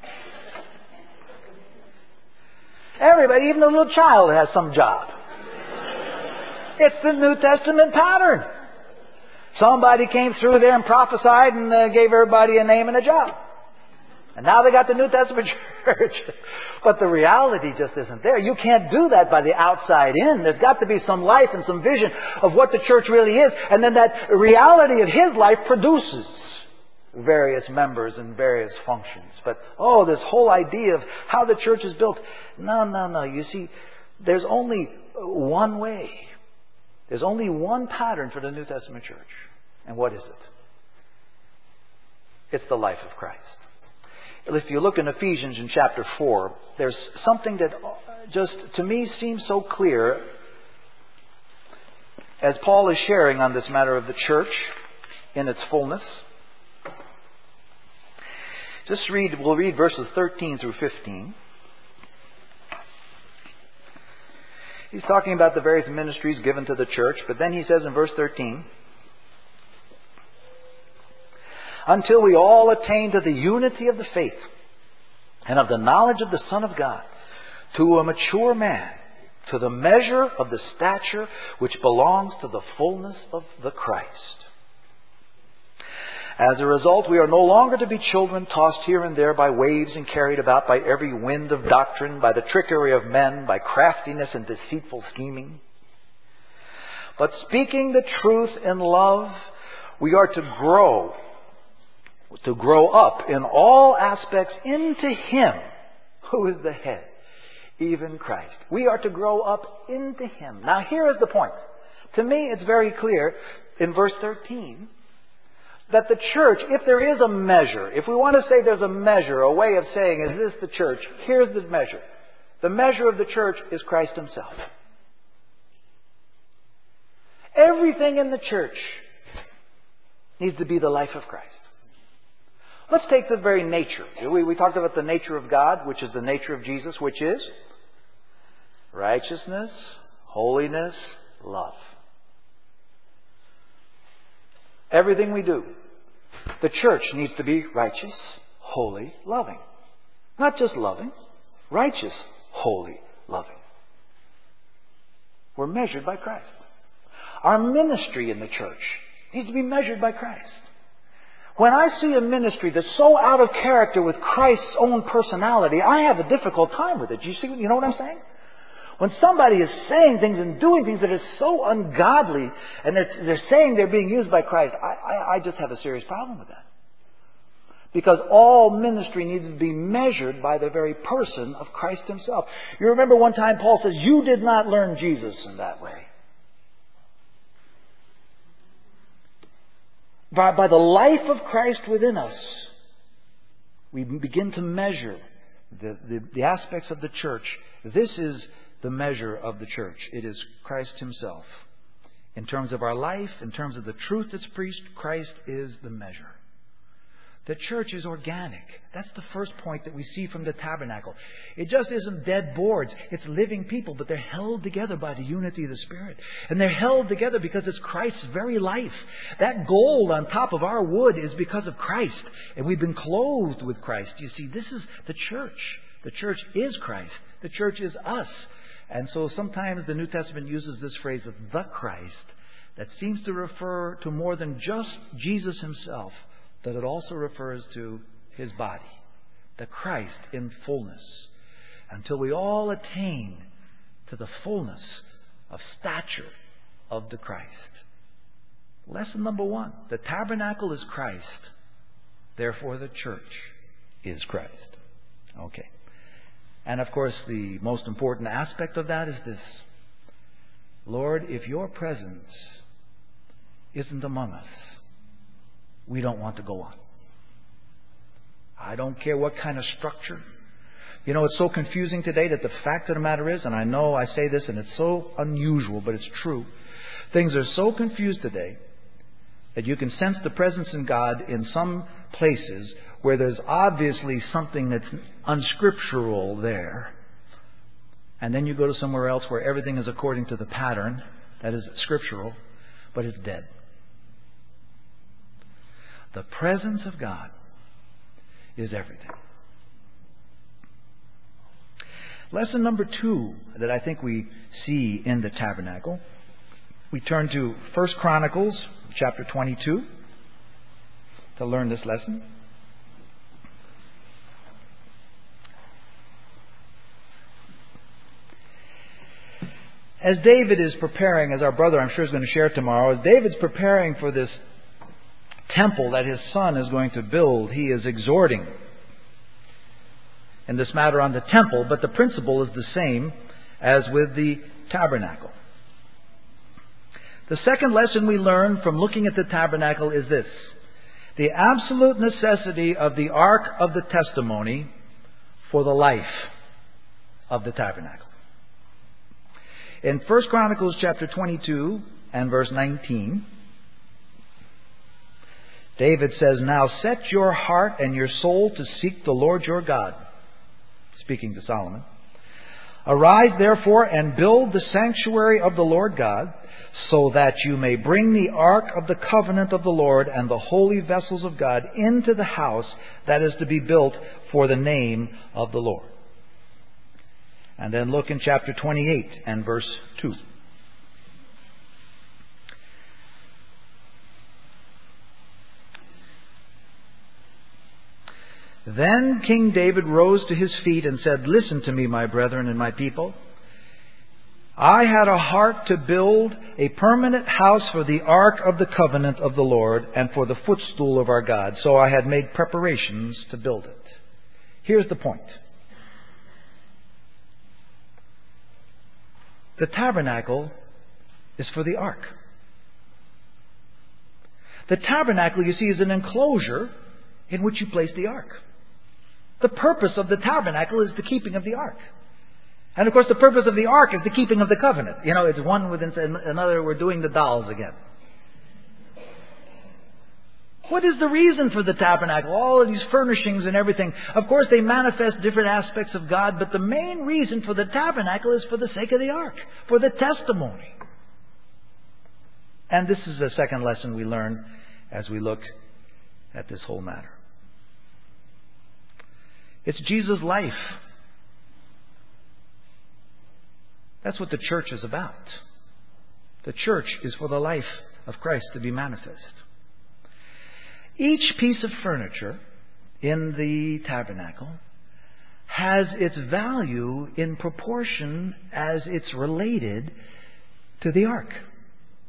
Everybody, even a little child, has some job. It's the New Testament pattern. Somebody came through there and prophesied and gave everybody a name and a job. And now they got the New Testament church. But the reality just isn't there. You can't do that by the outside in. There's got to be some life and some vision of what the church really is. And then that reality of His life produces various members and various functions. But, this whole idea of how the church is built. No. You see, there's only one way. There's only one pattern for the New Testament church. And what is it? It's the life of Christ. If you look in Ephesians in chapter 4, there's something that just, to me, seems so clear as Paul is sharing on this matter of the church in its fullness. We'll read verses 13 through 15. He's talking about the various ministries given to the church, but then he says in verse 13, until we all attain to the unity of the faith and of the knowledge of the Son of God, to a mature man, to the measure of the stature which belongs to the fullness of the Christ. As a result, we are no longer to be children tossed here and there by waves and carried about by every wind of doctrine, by the trickery of men, by craftiness and deceitful scheming. But speaking the truth in love, we are to grow up in all aspects into Him who is the head, even Christ. We are to grow up into Him. Now here is the point. To me it's very clear in verse 13 that the church, if there is a measure, if we want to say there's a measure, a way of saying, is this the church? Here's the measure. The measure of the church is Christ Himself. Everything in the church needs to be the life of Christ. Let's take the very nature. We talked about the nature of God, which is the nature of Jesus, which is righteousness, holiness, love. Everything we do, the church needs to be righteous, holy, loving. Not just loving, righteous, holy, loving. We're measured by Christ. Our ministry in the church needs to be measured by Christ. When I see a ministry that's so out of character with Christ's own personality, I have a difficult time with it. You know what I'm saying? When somebody is saying things and doing things that are so ungodly, and they're saying they're being used by Christ, I just have a serious problem with that. Because all ministry needs to be measured by the very person of Christ Himself. You remember one time Paul says, you did not learn Jesus in that way. By the life of Christ within us, we begin to measure the aspects of the church. This is the measure of the church. It is Christ Himself. In terms of our life, in terms of the truth that's preached, Christ is the measure. The church is organic. That's the first point that we see from the tabernacle. It just isn't dead boards. It's living people, but they're held together by the unity of the Spirit. And they're held together because it's Christ's very life. That gold on top of our wood is because of Christ. And we've been clothed with Christ. You see, this is the church. The church is Christ. The church is us. And so sometimes the New Testament uses this phrase of the Christ that seems to refer to more than just Jesus Himself, that it also refers to His body, the Christ in fullness, until we all attain to the fullness of stature of the Christ. Lesson number 1, the tabernacle is Christ, therefore the church is Christ. Okay. And of course, the most important aspect of that is this. Lord, if Your presence isn't among us, we don't want to go on. I don't care what kind of structure. You know, it's so confusing today that the fact of the matter is, and I know I say this and it's so unusual, but it's true. Things are so confused today that you can sense the presence in God in some places where there's obviously something that's unscriptural there. And then you go to somewhere else where everything is according to the pattern that is scriptural, but it's dead. The presence of God is everything. Lesson number 2 that I think we see in the tabernacle. We turn to 1 Chronicles chapter 22 to learn this lesson. As David is preparing, as our brother I'm sure is going to share tomorrow, as David's preparing for this temple that his son is going to build, he is exhorting in this matter on the temple, but the principle is the same as with the tabernacle. The second lesson we learn from looking at the tabernacle is this: the absolute necessity of the Ark of the Testimony for the life of the tabernacle. In 1 Chronicles chapter 22 and verse 19, David says, "Now set your heart and your soul to seek the Lord your God." Speaking to Solomon. "Arise therefore and build the sanctuary of the Lord God, so that you may bring the ark of the covenant of the Lord and the holy vessels of God into the house that is to be built for the name of the Lord." And then look in chapter 28 and verse 2. "Then King David rose to his feet and said, 'Listen to me, my brethren and my people. I had a heart to build a permanent house for the ark of the covenant of the Lord and for the footstool of our God. So I had made preparations to build it.'" Here's the point. The tabernacle is for the ark. The tabernacle, you see, is an enclosure in which you place the ark. The purpose of the tabernacle is the keeping of the ark. And of course the purpose of the ark is the keeping of the covenant. You know, it's one within another. We're doing the dolls again. What is the reason for the tabernacle? All of these furnishings and everything. Of course they manifest different aspects of God, but the main reason for the tabernacle is for the sake of the ark, for the testimony. And this is the second lesson we learn as we look at this whole matter. It's Jesus' life. That's what the church is about. The church is for the life of Christ to be manifest. Each piece of furniture in the tabernacle has its value in proportion as it's related to the ark,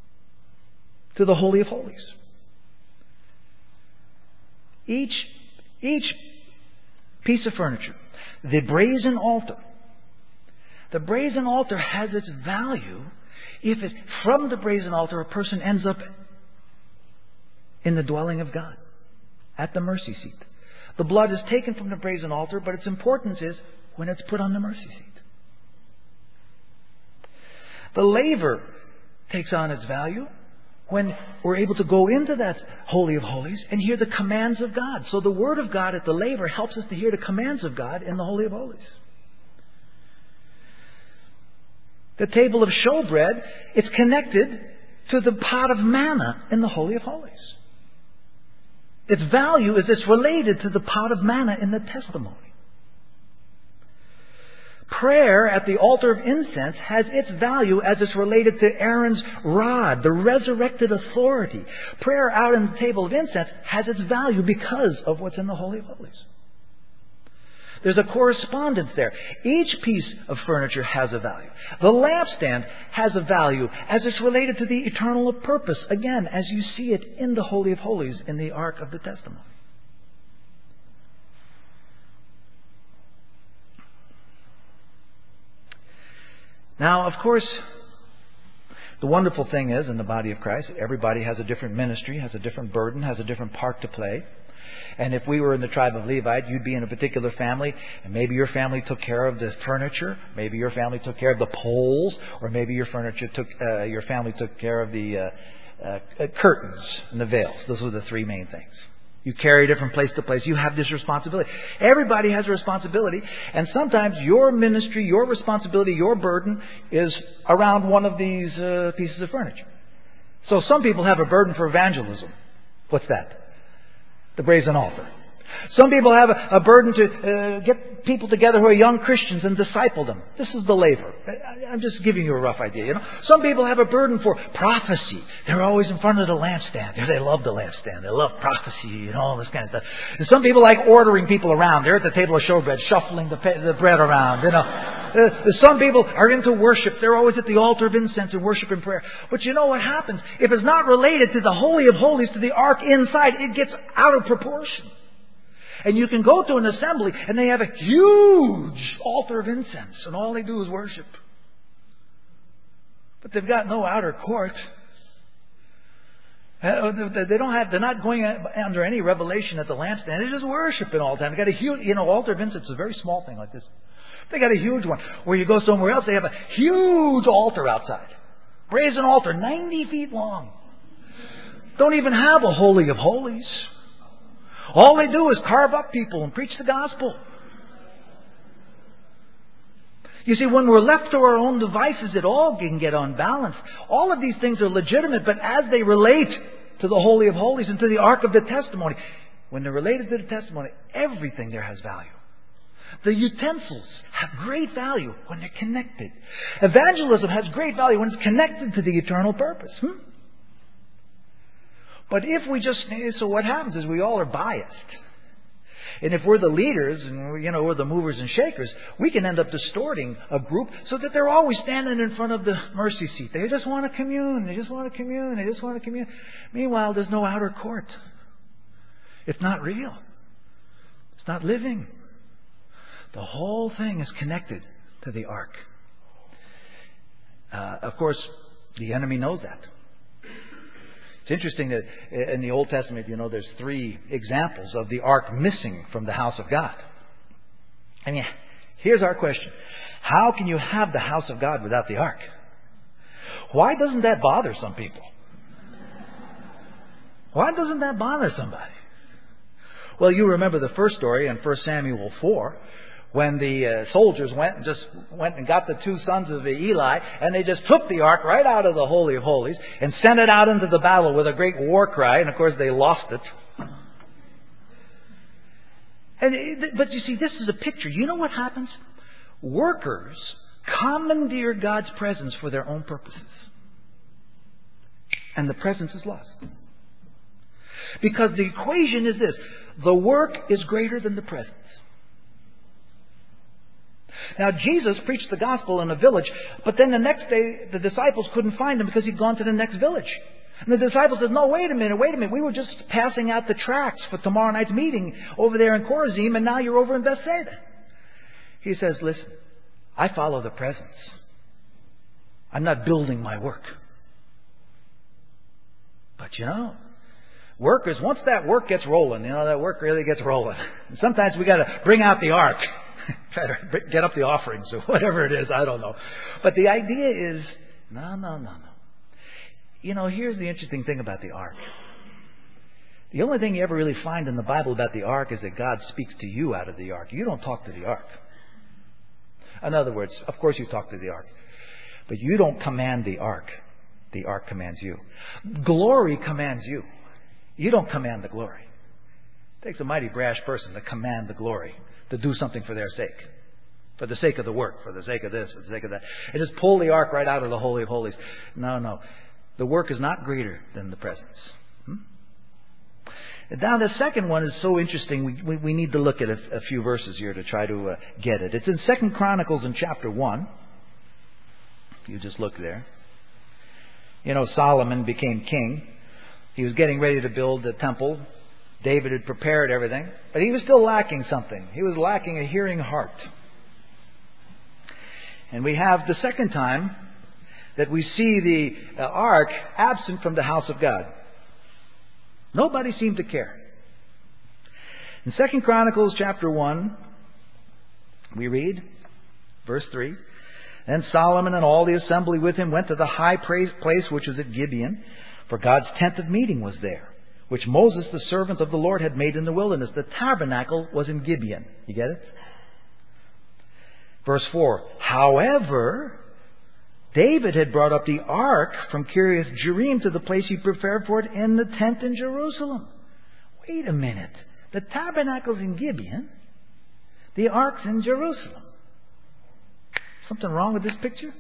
to the Holy of Holies. Each
Each piece of furniture. The brazen altar. The brazen altar has its value if from the brazen altar a person ends up in the dwelling of God, at the mercy seat. The blood is taken from the brazen altar, but its importance is when it's put on the mercy seat. The laver takes on its value when we're able to go into that Holy of Holies and hear the commands of God. So the Word of God at the laver helps us to hear the commands of God in the Holy of Holies. The table of showbread, it's connected to the pot of manna in the Holy of Holies. Its value is it's related to the pot of manna in the testimony. Prayer at the altar of incense has its value as it's related to Aaron's rod, the resurrected authority. Prayer out in the table of incense has its value because of what's in the Holy of Holies. There's a correspondence there. Each piece of furniture has a value. The lampstand has a value as it's related to the eternal purpose, again, as you see it in the Holy of Holies in the Ark of the Testimony. Now, of course, the wonderful thing is in the body of Christ, everybody has a different ministry, has a different burden, has a different part to play. And if we were in the tribe of Levi, you'd be in a particular family, and maybe your family took care of the furniture, maybe your family took care of the poles, or maybe your family took care of the curtains and the veils. Those were the three main things. You carry it from place to place. You have this responsibility. Everybody has a responsibility, and sometimes your ministry, your responsibility, your burden is around one of these pieces of furniture. So some people have a burden for evangelism. What's that? The brazen altar. Some people have a burden to get people together who are young Christians and disciple them. This is the laver. I'm just giving you a rough idea. You know, some people have a burden for prophecy. They're always in front of the lampstand. They love the lampstand. They love prophecy and all this kind of stuff. And some people like ordering people around. They're at the table of showbread, shuffling the bread around. You know, some people are into worship. They're always at the altar of incense and worship and prayer. But you know what happens? If it's not related to the Holy of Holies, to the ark inside, it gets out of proportion. And you can go to an assembly and they have a huge altar of incense and all they do is worship. But they've got no outer court. They're not going under any revelation at the lampstand. They're just worshiping all the time. They've got a huge, altar of incense is a very small thing like this. They got a huge one. Where you go somewhere else, they have a huge altar outside. Brazen altar, 90 feet long. Don't even have a Holy of Holies. All they do is carve up people and preach the gospel. You see, when we're left to our own devices, it all can get unbalanced. All of these things are legitimate, but as they relate to the Holy of Holies and to the Ark of the Testimony, when they're related to the testimony, everything there has value. The utensils have great value when they're connected. Evangelism has great value when it's connected to the eternal purpose. But so what happens is we all are biased. And if we're the leaders and we're the movers and shakers, we can end up distorting a group so that they're always standing in front of the mercy seat. They just want to commune. They just want to commune. They just want to commune. Meanwhile, there's no outer court. It's not real. It's not living. The whole thing is connected to the ark. Of course, the enemy knows that. It's interesting that in the Old Testament, there's 3 examples of the ark missing from the house of God. I mean, here's our question. How can you have the house of God without the ark? Why doesn't that bother some people? Why doesn't that bother somebody? Well, you remember the first story in 1 Samuel 4, when the soldiers went and got the 2 sons of Eli, and they just took the ark right out of the Holy of Holies and sent it out into the battle with a great war cry, and of course they lost it. But you see, this is a picture. You know what happens? Workers commandeer God's presence for their own purposes. And the presence is lost. Because the equation is this: the work is greater than the presence. Now, Jesus preached the gospel in a village, but then the next day the disciples couldn't find him because he'd gone to the next village. And the disciples said, no, wait a minute. We were just passing out the tracts for tomorrow night's meeting over there in Chorazim, and now you're over in Bethsaida. He says, listen, I follow the presence. I'm not building my work. But workers, once that work gets rolling, that work really gets rolling. And sometimes we got to bring out the ark. Try to get up the offerings or whatever it is, I don't know. But the idea is, no. Here's the interesting thing about the ark. The only thing you ever really find in the Bible about the ark is that God speaks to you out of the ark. You don't talk to the ark. In other words, of course you talk to the ark. But you don't command the ark. The ark commands you. Glory commands you. You don't command the glory. It takes a mighty brash person to command the glory, to do something for their sake. For the sake of the work, for the sake of this, for the sake of that. And just pull the ark right out of the Holy of Holies. No. The work is not greater than the presence. Now the second one is so interesting, we need to look at a few verses here to try to get it. It's in 2 Chronicles in chapter 1. If you just look there. Solomon became king. He was getting ready to build the temple. David had prepared everything. But he was still lacking something. He was lacking a hearing heart. And we have the second time that we see the ark absent from the house of God. Nobody seemed to care. In 2 Chronicles chapter 1, we read, verse 3, Then Solomon and all the assembly with him went to the high place which was at Gibeon, for God's tent of meeting was there, which Moses, the servant of the Lord, had made in the wilderness. The tabernacle was in Gibeon. You get it? Verse 4, However, David had brought up the ark from Kiriath Jearim to the place he prepared for it in the tent in Jerusalem. Wait a minute. The tabernacle's in Gibeon. The ark's in Jerusalem. Something wrong with this picture?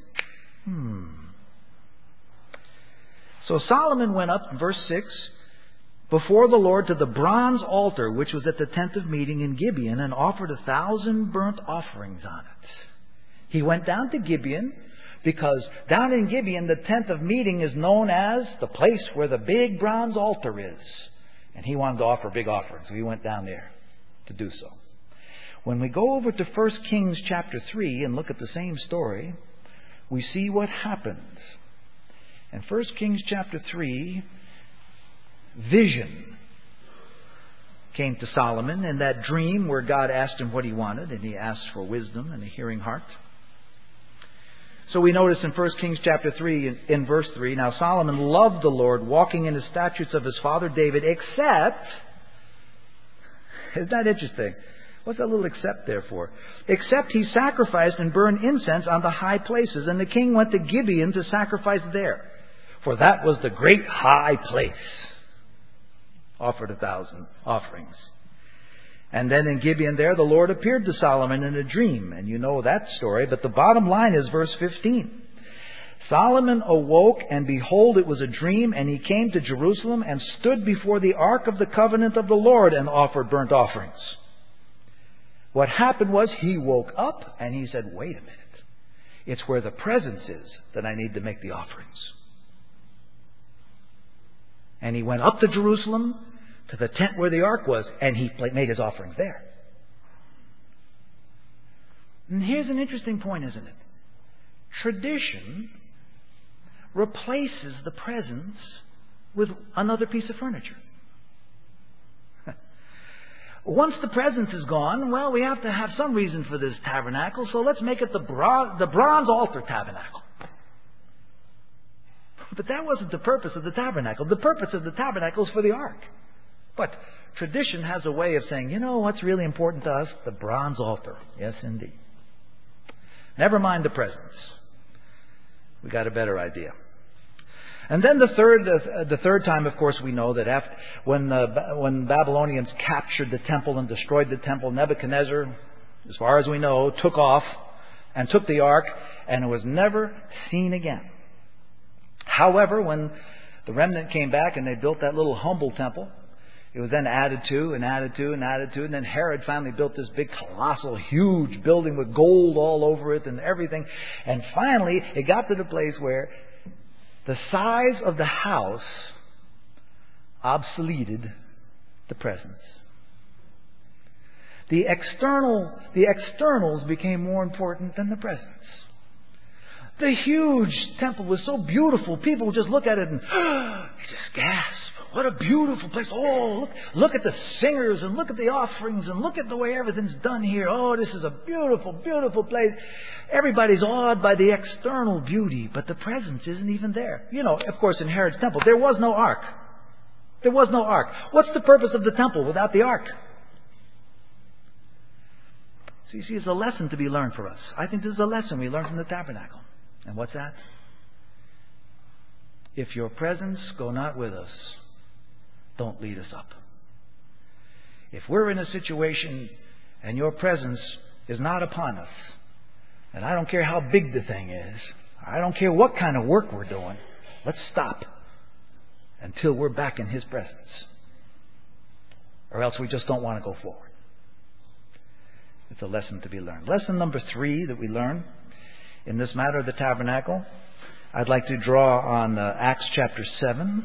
So Solomon went up, verse 6, before the Lord to the bronze altar which was at the tent of meeting in Gibeon, and offered 1,000 burnt offerings on it. He went down to Gibeon because down in Gibeon the tent of meeting is known as the place where the big bronze altar is. And he wanted to offer big offerings, so he went down there to do so. When we go over to 1 Kings chapter 3 and look at the same story, we see what happens. In 1 Kings chapter 3, vision came to Solomon in that dream where God asked him what he wanted, and he asked for wisdom and a hearing heart. So we notice in 1 Kings chapter 3, in verse 3, Now Solomon loved the Lord, walking in the statutes of his father David, except... Isn't that interesting? What's that little except there for? Except he sacrificed and burned incense on the high places, and the king went to Gibeon to sacrifice there. For that was the great high place. Offered 1,000 offerings. And then in Gibeon there, the Lord appeared to Solomon in a dream. And you know that story. But the bottom line is verse 15. Solomon awoke, and behold, it was a dream. And he came to Jerusalem and stood before the ark of the covenant of the Lord and offered burnt offerings. What happened was he woke up and he said, wait a minute. It's where the presence is that I need to make the offerings. And he went up to Jerusalem, to the tent where the ark was, and he made his offerings there. And here's an interesting point, isn't it? Tradition replaces the presence with another piece of furniture. Once the presence is gone, well, we have to have some reason for this tabernacle, so let's make it the bronze altar tabernacle. But that wasn't the purpose of the tabernacle. The purpose of the tabernacle is for the ark. But tradition has a way of saying, you know what's really important to us? The bronze altar. Yes, indeed. Never mind the presence. We got a better idea. And then the third time, of course, we know that when Babylonians captured the temple and destroyed the temple, Nebuchadnezzar, as far as we know, took off and took the ark, and it was never seen again. However, when the remnant came back and they built that little humble temple, it was then added to and added to and added to. And then Herod finally built this big, colossal, huge building with gold all over it and everything. And finally, it got to the place where the size of the house obsoleted the presence. The externals became more important than the presence. The huge temple was so beautiful. People would just look at it and just gasp. What a beautiful place. Oh, look at the singers and look at the offerings and look at the way everything's done here. Oh, this is a beautiful, beautiful place. Everybody's awed by the external beauty, but the presence isn't even there. You know, of course, in Herod's temple, there was no ark. There was no ark. What's the purpose of the temple without the ark? So you see, it's a lesson to be learned for us. I think this is a lesson we learn from the tabernacle. And what's that? If your presence go not with us, don't lead us up. If we're in a situation and your presence is not upon us, and I don't care how big the thing is, I don't care what kind of work we're doing, let's stop until we're back in His presence. Or else we just don't want to go forward. It's a lesson to be learned. Lesson number 3 that we learn in this matter of the tabernacle, I'd like to draw on Acts chapter 7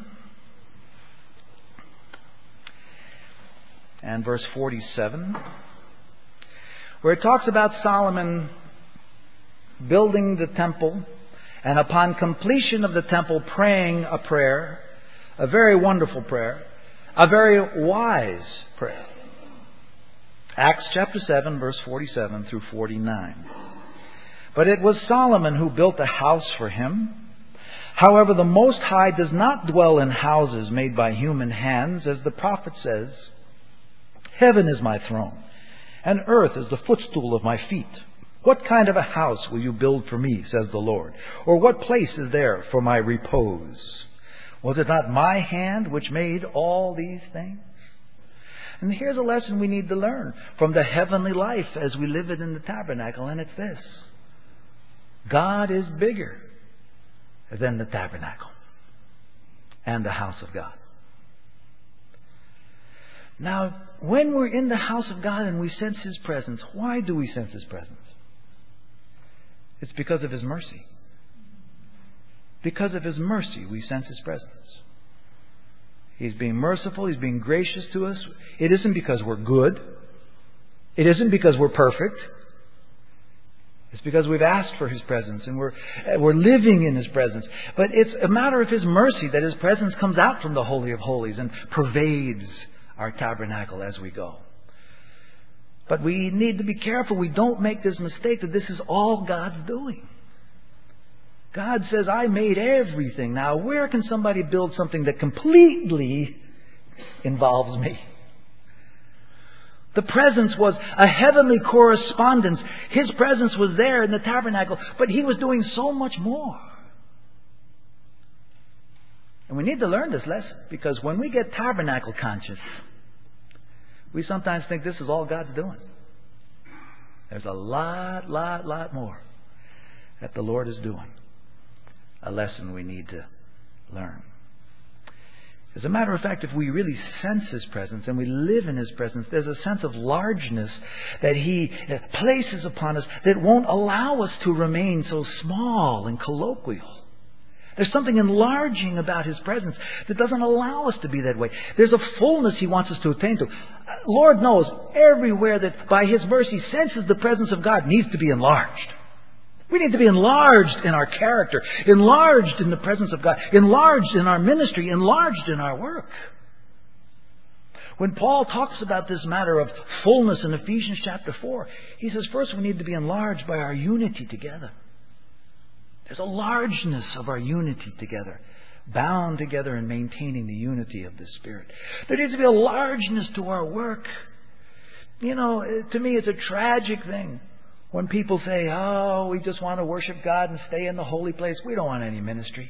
and verse 47, where it talks about Solomon building the temple and upon completion of the temple praying a prayer, a very wonderful prayer, a very wise prayer. Acts chapter 7, verse 47 through 49. But it was Solomon who built a house for him. However, the Most High does not dwell in houses made by human hands, as the prophet says, "Heaven is my throne, and earth is the footstool of my feet. What kind of a house will you build for me, says the Lord? Or what place is there for my repose? Was it not my hand which made all these things?" And here's a lesson we need to learn from the heavenly life as we live it in the tabernacle, and it's this: God is bigger than the tabernacle and the house of God. Now, when we're in the house of God and we sense His presence, why do we sense His presence? It's because of His mercy. Because of His mercy, we sense His presence. He's being merciful. He's being gracious to us. It isn't because we're good. It isn't because we're perfect. It's because we've asked for His presence and we're living in His presence. But it's a matter of His mercy that His presence comes out from the Holy of Holies and pervades our tabernacle as we go. But we need to be careful we don't make this mistake that this is all God's doing. God says, I made everything. Now, where can somebody build something that completely involves me? The presence was a heavenly correspondence. His presence was there in the tabernacle, but He was doing so much more. And we need to learn this lesson, because when we get tabernacle conscious, we sometimes think this is all God's doing. There's a lot more that the Lord is doing. A lesson we need to learn. As a matter of fact, if we really sense His presence and we live in His presence, there's a sense of largeness that He places upon us that won't allow us to remain so small and colloquial. There's something enlarging about His presence that doesn't allow us to be that way. There's a fullness He wants us to attain to. Lord knows everywhere that by His mercy senses the presence of God needs to be enlarged. We need to be enlarged in our character, enlarged in the presence of God, enlarged in our ministry, enlarged in our work. When Paul talks about this matter of fullness in Ephesians chapter 4, he says first we need to be enlarged by our unity together. There's a largeness of our unity together, bound together and maintaining the unity of the Spirit. There needs to be a largeness to our work. You know, to me it's a tragic thing when people say, oh, we just want to worship God and stay in the holy place. We don't want any ministry.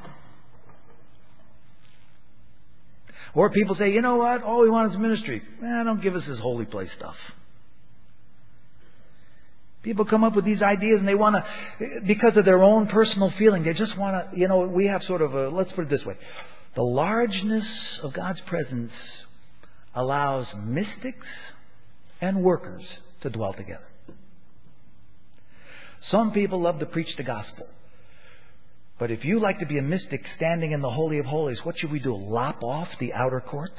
Or people say, you know what? All we want is ministry. Don't give us this holy place stuff. People come up with these ideas and they want to, because of their own personal feeling, they just want to, we have sort of a, let's put it this way. The largeness of God's presence allows mystics and workers to dwell together. Some people love to preach the gospel. But if you like to be a mystic standing in the Holy of Holies, what should we do? Lop off the outer court?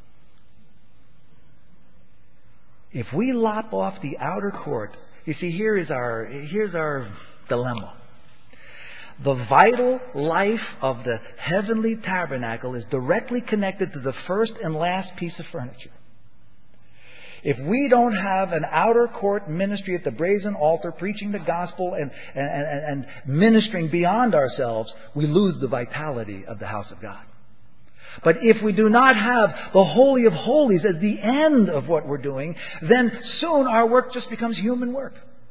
If we lop off the outer court, you see, here's our dilemma. The vital life of the heavenly tabernacle is directly connected to the first and last piece of furniture. If we don't have an outer court ministry at the brazen altar, preaching the gospel and ministering beyond ourselves, we lose the vitality of the house of God. But if we do not have the Holy of Holies as the end of what we're doing, then soon our work just becomes human work.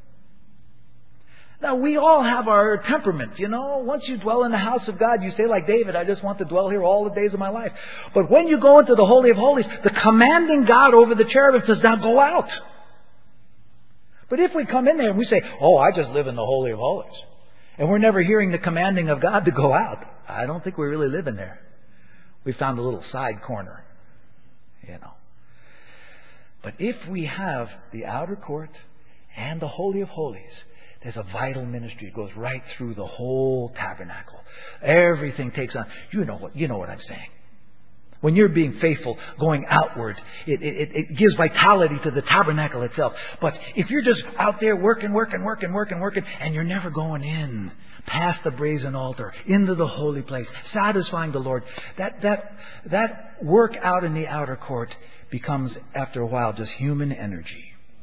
Now, we all have our temperament, you know. Once you dwell in the house of God, you say like David, I just want to dwell here all the days of my life. But when you go into the Holy of Holies, the commanding God over the cherubim says, now go out. But if we come in there and we say, oh, I just live in the Holy of Holies, and we're never hearing the commanding of God to go out, I don't think we really live in there. We found a little side corner, you know. But if we have the outer court and the Holy of Holies, there's a vital ministry. It goes right through the whole tabernacle. Everything takes on. You know what I'm saying. When you're being faithful, going outward, it gives vitality to the tabernacle itself. But if you're just out there working, and you're never going in past the brazen altar, into the holy place, satisfying the Lord, that work out in the outer court becomes, after a while, just human energy,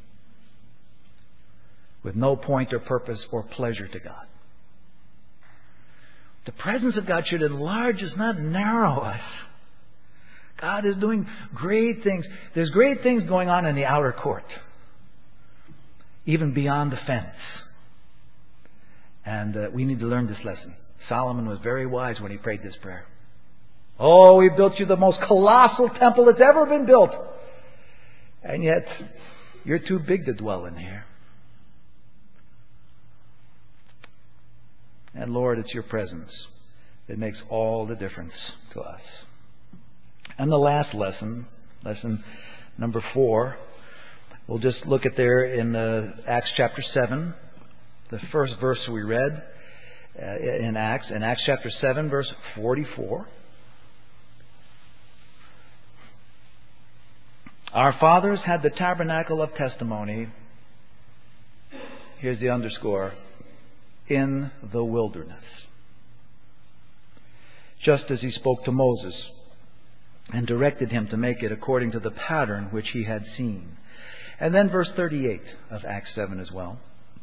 with no point or purpose or pleasure to God. The presence of God should enlarge us, not narrow us. God is doing great things. There's great things going on in the outer court, even beyond the fence. And we need to learn this lesson. Solomon was very wise when he prayed this prayer. Oh, we built you the most colossal temple that's ever been built. And yet, you're too big to dwell in here. And Lord, it's your presence that makes all the difference to us. And the last lesson number 4, we'll just look at there in Acts chapter 7, the first verse we read in Acts chapter 7, verse 44. Our fathers had the tabernacle of testimony, here's the underscore, in the wilderness, just as he spoke to Moses and directed him to make it according to the pattern which he had seen. And then verse 38 of Acts 7 as well.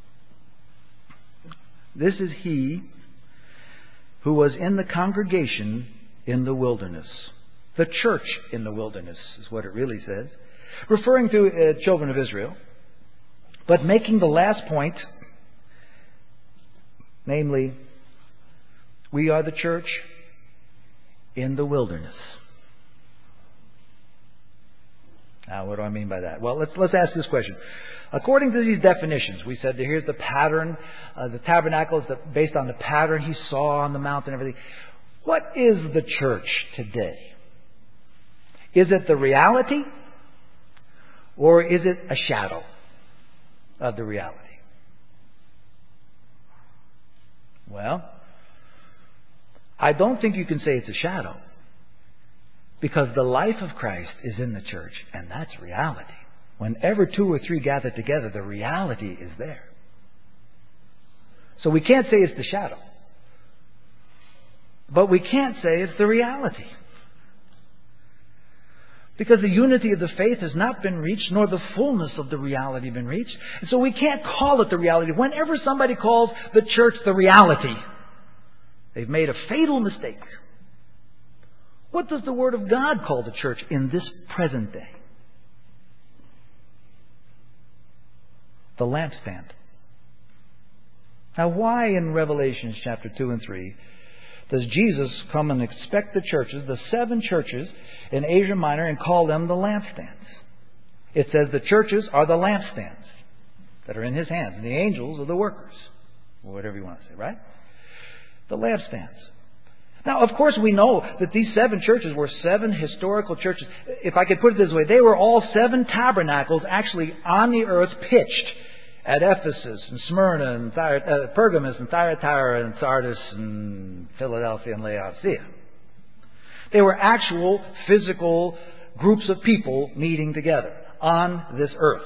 This is he who was in the congregation in the wilderness. The church in the wilderness is what it really says, referring to children of Israel, but making the last point, namely, we are the church in the wilderness. Now, what do I mean by that? Well, let's ask this question. According to these definitions, we said that here's the pattern. The tabernacle is based on the pattern he saw on the mount and everything. What is the church today? Is it the reality, or is it a shadow of the reality? Well, I don't think you can say it's a shadow, because the life of Christ is in the church, and that's reality. Whenever 2 or 3 gather together, the reality is there. So we can't say it's the shadow, but we can't say it's the reality, because the unity of the faith has not been reached, nor the fullness of the reality been reached. And so we can't call it the reality. Whenever somebody calls the church the reality, they've made a fatal mistake. What does the Word of God call the church in this present day? The lampstand. Now, why in Revelation chapter 2 and 3 does Jesus come and expect the churches, the 7 churches in Asia Minor, and call them the lampstands? It says the churches are the lampstands that are in His hands, and the angels are the workers, or whatever you want to say, right? The lampstands. Now, of course, we know that these 7 churches were 7 historical churches. If I could put it this way, they were all 7 tabernacles actually on the earth pitched at Ephesus and Smyrna and Pergamos and Thyatira and Sardis and Philadelphia and Laodicea. They were actual physical groups of people meeting together on this earth.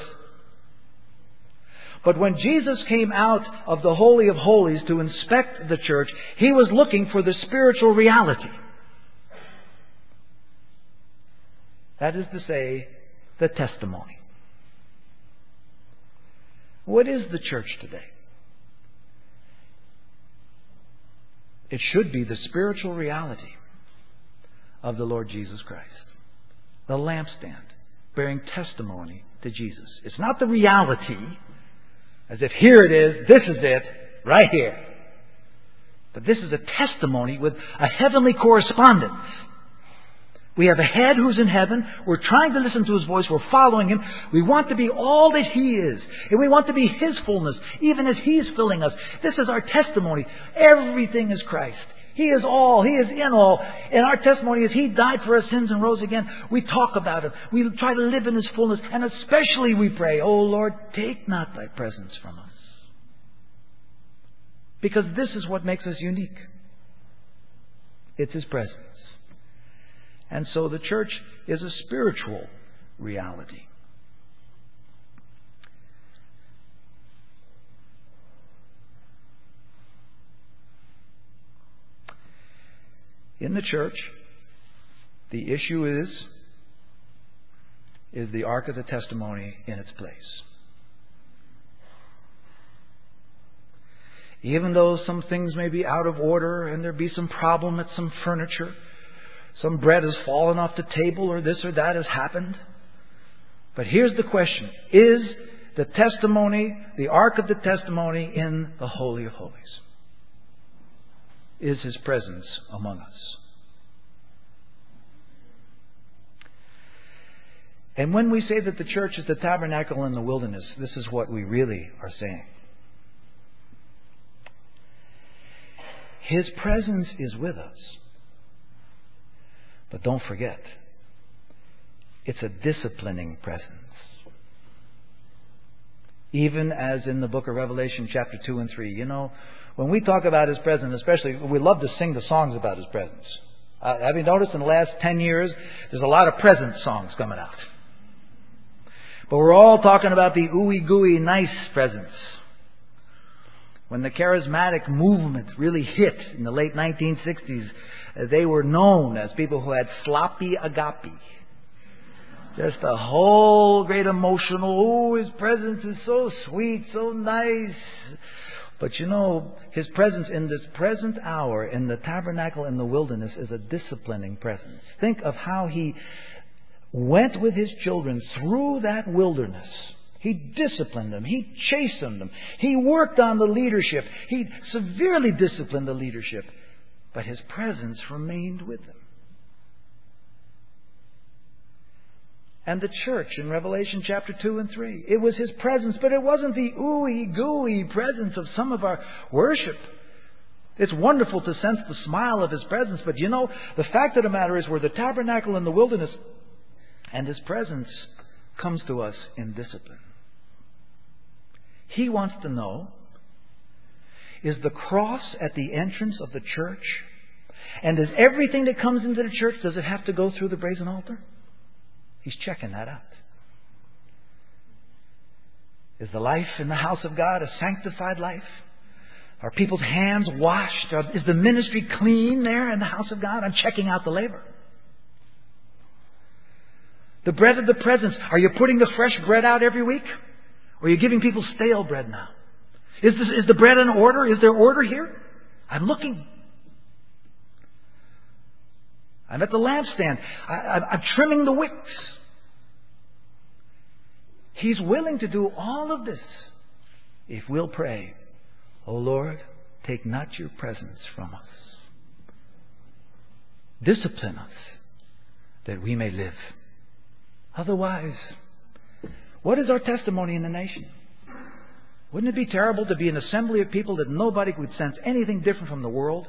But when Jesus came out of the Holy of Holies to inspect the church, He was looking for the spiritual reality. That is to say, the testimony. What is the church today? It should be the spiritual reality of the Lord Jesus Christ. The lampstand bearing testimony to Jesus. It's not the reality, as if here it is, this is it, right here. But this is a testimony with a heavenly correspondence. We have a head who's in heaven. We're trying to listen to His voice. We're following Him. We want to be all that He is. And we want to be His fullness, even as He's filling us. This is our testimony. Everything is Christ. He is all. He is in all. And our testimony is He died for our sins and rose again. We talk about Him. We try to live in His fullness. And especially we pray, "O Lord, take not Thy presence from us." Because this is what makes us unique. It's His presence. And so the church is a spiritual reality. In the church, the issue is the Ark of the Testimony in its place. Even though some things may be out of order and there be some problem at some furniture, some bread has fallen off the table or this or that has happened. But here's the question. Is the testimony, the Ark of the Testimony, in the Holy of Holies? Is His presence among us? And when we say that the church is the tabernacle in the wilderness, this is what we really are saying. His presence is with us. But don't forget, it's a disciplining presence. Even as in the book of Revelation chapter 2 and 3. You know, when we talk about His presence, especially, we love to sing the songs about His presence. Have you noticed in the last 10 years, there's a lot of presence songs coming out. But we're all talking about the ooey gooey nice presence. When the charismatic movement really hit in the late 1960s, they were known as people who had sloppy agape. Just a whole great emotional, His presence is so sweet, so nice. But you know, His presence in this present hour, in the tabernacle in the wilderness, is a disciplining presence. Think of how He went with His children through that wilderness. He disciplined them. He chastened them. He worked on the leadership. He severely disciplined the leadership. But His presence remained with them. And the church in Revelation chapter 2 and 3. It was His presence, but it wasn't the ooey gooey presence of some of our worship. It's wonderful to sense the smile of His presence, but you know, the fact of the matter is we're the tabernacle in the wilderness, and His presence comes to us in discipline. He wants to know, is the cross at the entrance of the church? And does everything that comes into the church, does it have to go through the brazen altar? He's checking that out. Is the life in the house of God a sanctified life? Are people's hands washed? Is the ministry clean there in the house of God? I'm checking out the labor. The bread of the presence, are you putting the fresh bread out every week? Or are you giving people stale bread now? Is the bread in order? Is there order here? I'm looking. I'm at the lampstand. I'm trimming the wicks. He's willing to do all of this if we'll pray, "O Lord, take not your presence from us. Discipline us that we may live." Otherwise, what is our testimony in the nation? Wouldn't it be terrible to be an assembly of people that nobody would sense anything different from the world?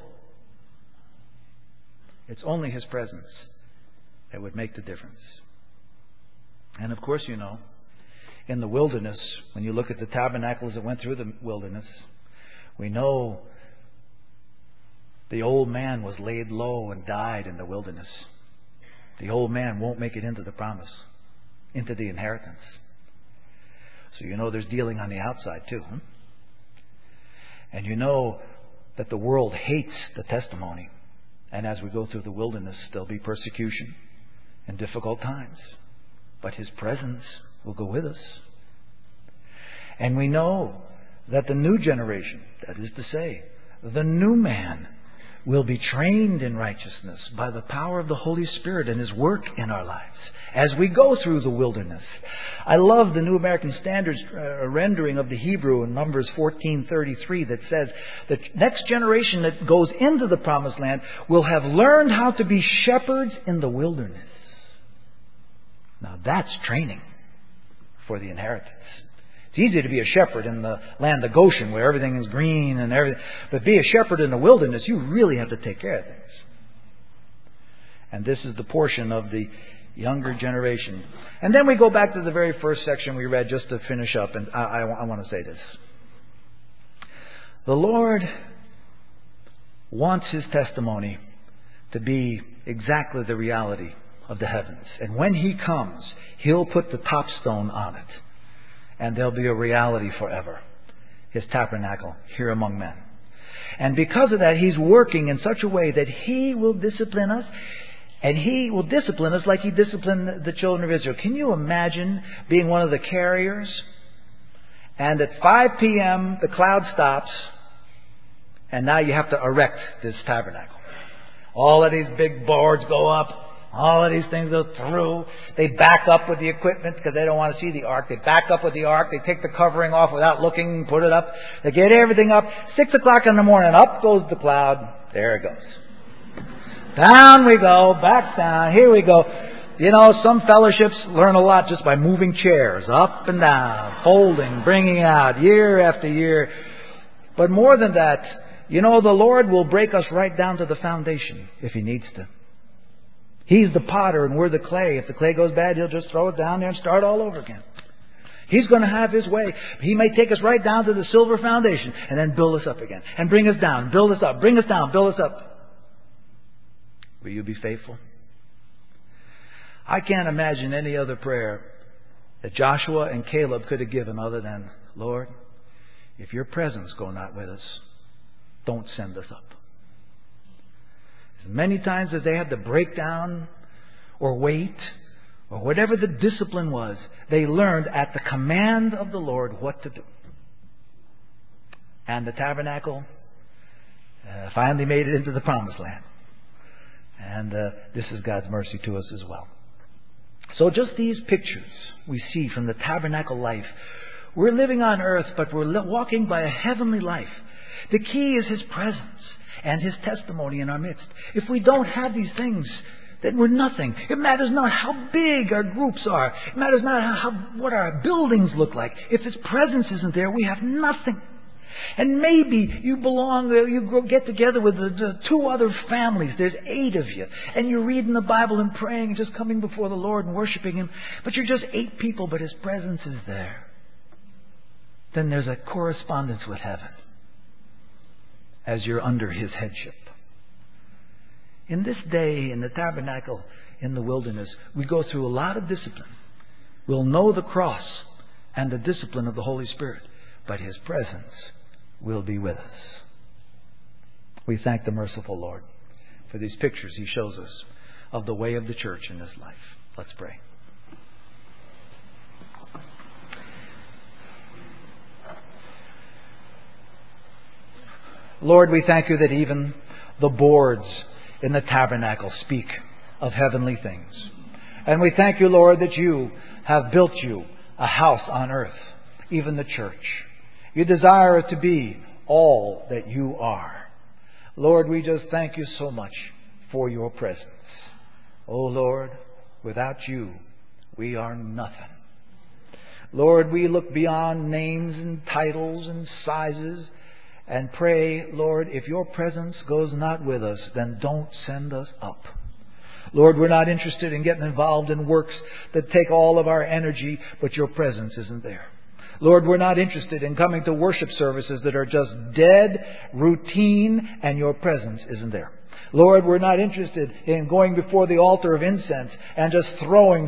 It's only His presence that would make the difference. And of course, you know, in the wilderness, when you look at the tabernacles that went through the wilderness, we know the old man was laid low and died in the wilderness. The old man won't make it into the promise, into the inheritance. So you know there's dealing on the outside too. And you know that the world hates the testimony. And as we go through the wilderness, there'll be persecution and difficult times. But His presence will go with us. And we know that the new generation, that is to say, the new man, will be trained in righteousness by the power of the Holy Spirit and His work in our lives as we go through the wilderness. I love the New American Standard's rendering of the Hebrew in Numbers 14:33 that says the next generation that goes into the promised land will have learned how to be shepherds in the wilderness. Now that's training for the inheritance. It's easy to be a shepherd in the land of Goshen where everything is green and everything. But be a shepherd in the wilderness, you really have to take care of things. And this is the portion of the younger generation. And then we go back to the very first section we read just to finish up. And I want to say this. The Lord wants His testimony to be exactly the reality of the heavens. And when He comes, He'll put the top stone on it. And there'll be a reality forever. His tabernacle here among men. And because of that, He's working in such a way that He will discipline us. And He will discipline us like He disciplined the children of Israel. Can you imagine being one of the carriers? And at 5 p.m. the cloud stops. And now you have to erect this tabernacle. All of these big boards go up. All of these things go through. They back up with the equipment because they don't want to see the ark. They back up with the ark. They take the covering off without looking, put it up. They get everything up. 6 o'clock in the morning, up goes the cloud. There it goes. Down we go, back down. Here we go. You know, some fellowships learn a lot just by moving chairs up and down, folding, bringing out year after year. But more than that, you know, the Lord will break us right down to the foundation if He needs to. He's the potter and we're the clay. If the clay goes bad, He'll just throw it down there and start all over again. He's going to have His way. He may take us right down to the silver foundation and then build us up again. And bring us down, build us up, bring us down, build us up. Will you be faithful? I can't imagine any other prayer that Joshua and Caleb could have given other than, Lord, if Your presence go not with us, don't send us up. As many times as they had to break down or wait or whatever the discipline was, they learned at the command of the Lord what to do. And the tabernacle finally made it into the promised land. And this is God's mercy to us as well. So just these pictures we see from the tabernacle life. We're living on earth, but we're walking by a heavenly life. The key is His presence and His testimony in our midst. If we don't have these things, then we're nothing. It matters not how big our groups are. It matters not what our buildings look like. If His presence isn't there, we have nothing. And maybe you get together with the 2 other families. There's 8 of you. And you're reading the Bible and praying and just coming before the Lord and worshiping Him. But you're just 8 people, but His presence is there. Then there's a correspondence with heaven as you're under His headship. In this day, in the tabernacle, in the wilderness, we go through a lot of discipline. We'll know the cross and the discipline of the Holy Spirit, but His presence will be with us. We thank the merciful Lord for these pictures He shows us of the way of the church in this life. Let's pray. Lord, we thank You that even the boards in the tabernacle speak of heavenly things. And we thank You, Lord, that You have built You a house on earth, even the church. You desire it to be all that You are. Lord, we just thank You so much for Your presence. Oh Lord, without You, we are nothing. Lord, we look beyond names and titles and sizes and pray, Lord, if Your presence goes not with us, then don't send us up. Lord, we're not interested in getting involved in works that take all of our energy, but your presence isn't there. Lord, we're not interested in coming to worship services that are just dead, routine, and your presence isn't there. Lord, we're not interested in going before the altar of incense and just throwing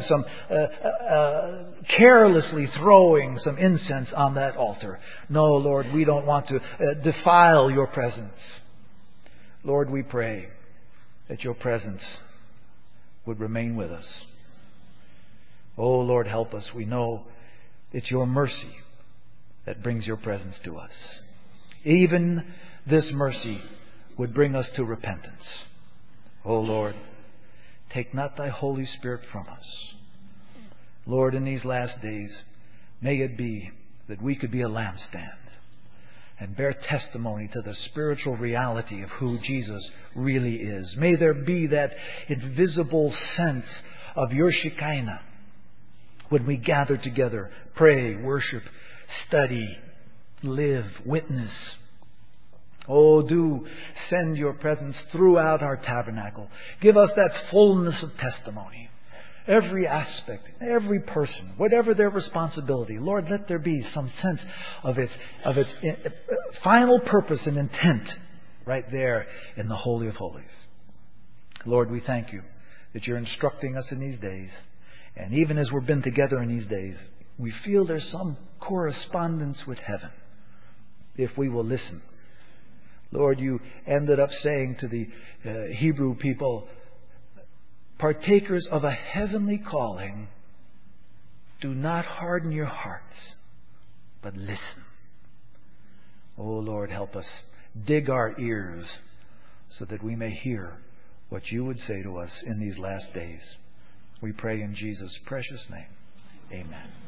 carelessly throwing some incense on that altar. No, Lord, we don't want to defile your presence. Lord, we pray that your presence would remain with us. Oh, Lord, help us. We know it's your mercy that brings your presence to us. Even this mercy would bring us to repentance. Oh, Lord, take not thy Holy Spirit from us. Lord, in these last days, may it be that we could be a lampstand and bear testimony to the spiritual reality of who Jesus really is. May there be that invisible sense of your Shekinah when we gather together, pray, worship, study, live, witness. Oh, do send your presence throughout our tabernacle. Give us that fullness of testimony. Every aspect, every person, whatever their responsibility, Lord, let there be some sense of its final purpose and intent right there in the Holy of Holies. Lord, we thank you that you're instructing us in these days. And even as we've been together in these days, we feel there's some correspondence with heaven if we will listen. Lord, you ended up saying to the Hebrew people, partakers of a heavenly calling, do not harden your hearts, but listen. Oh, Lord, help us. Dig our ears so that we may hear what you would say to us in these last days. We pray in Jesus' precious name. Amen.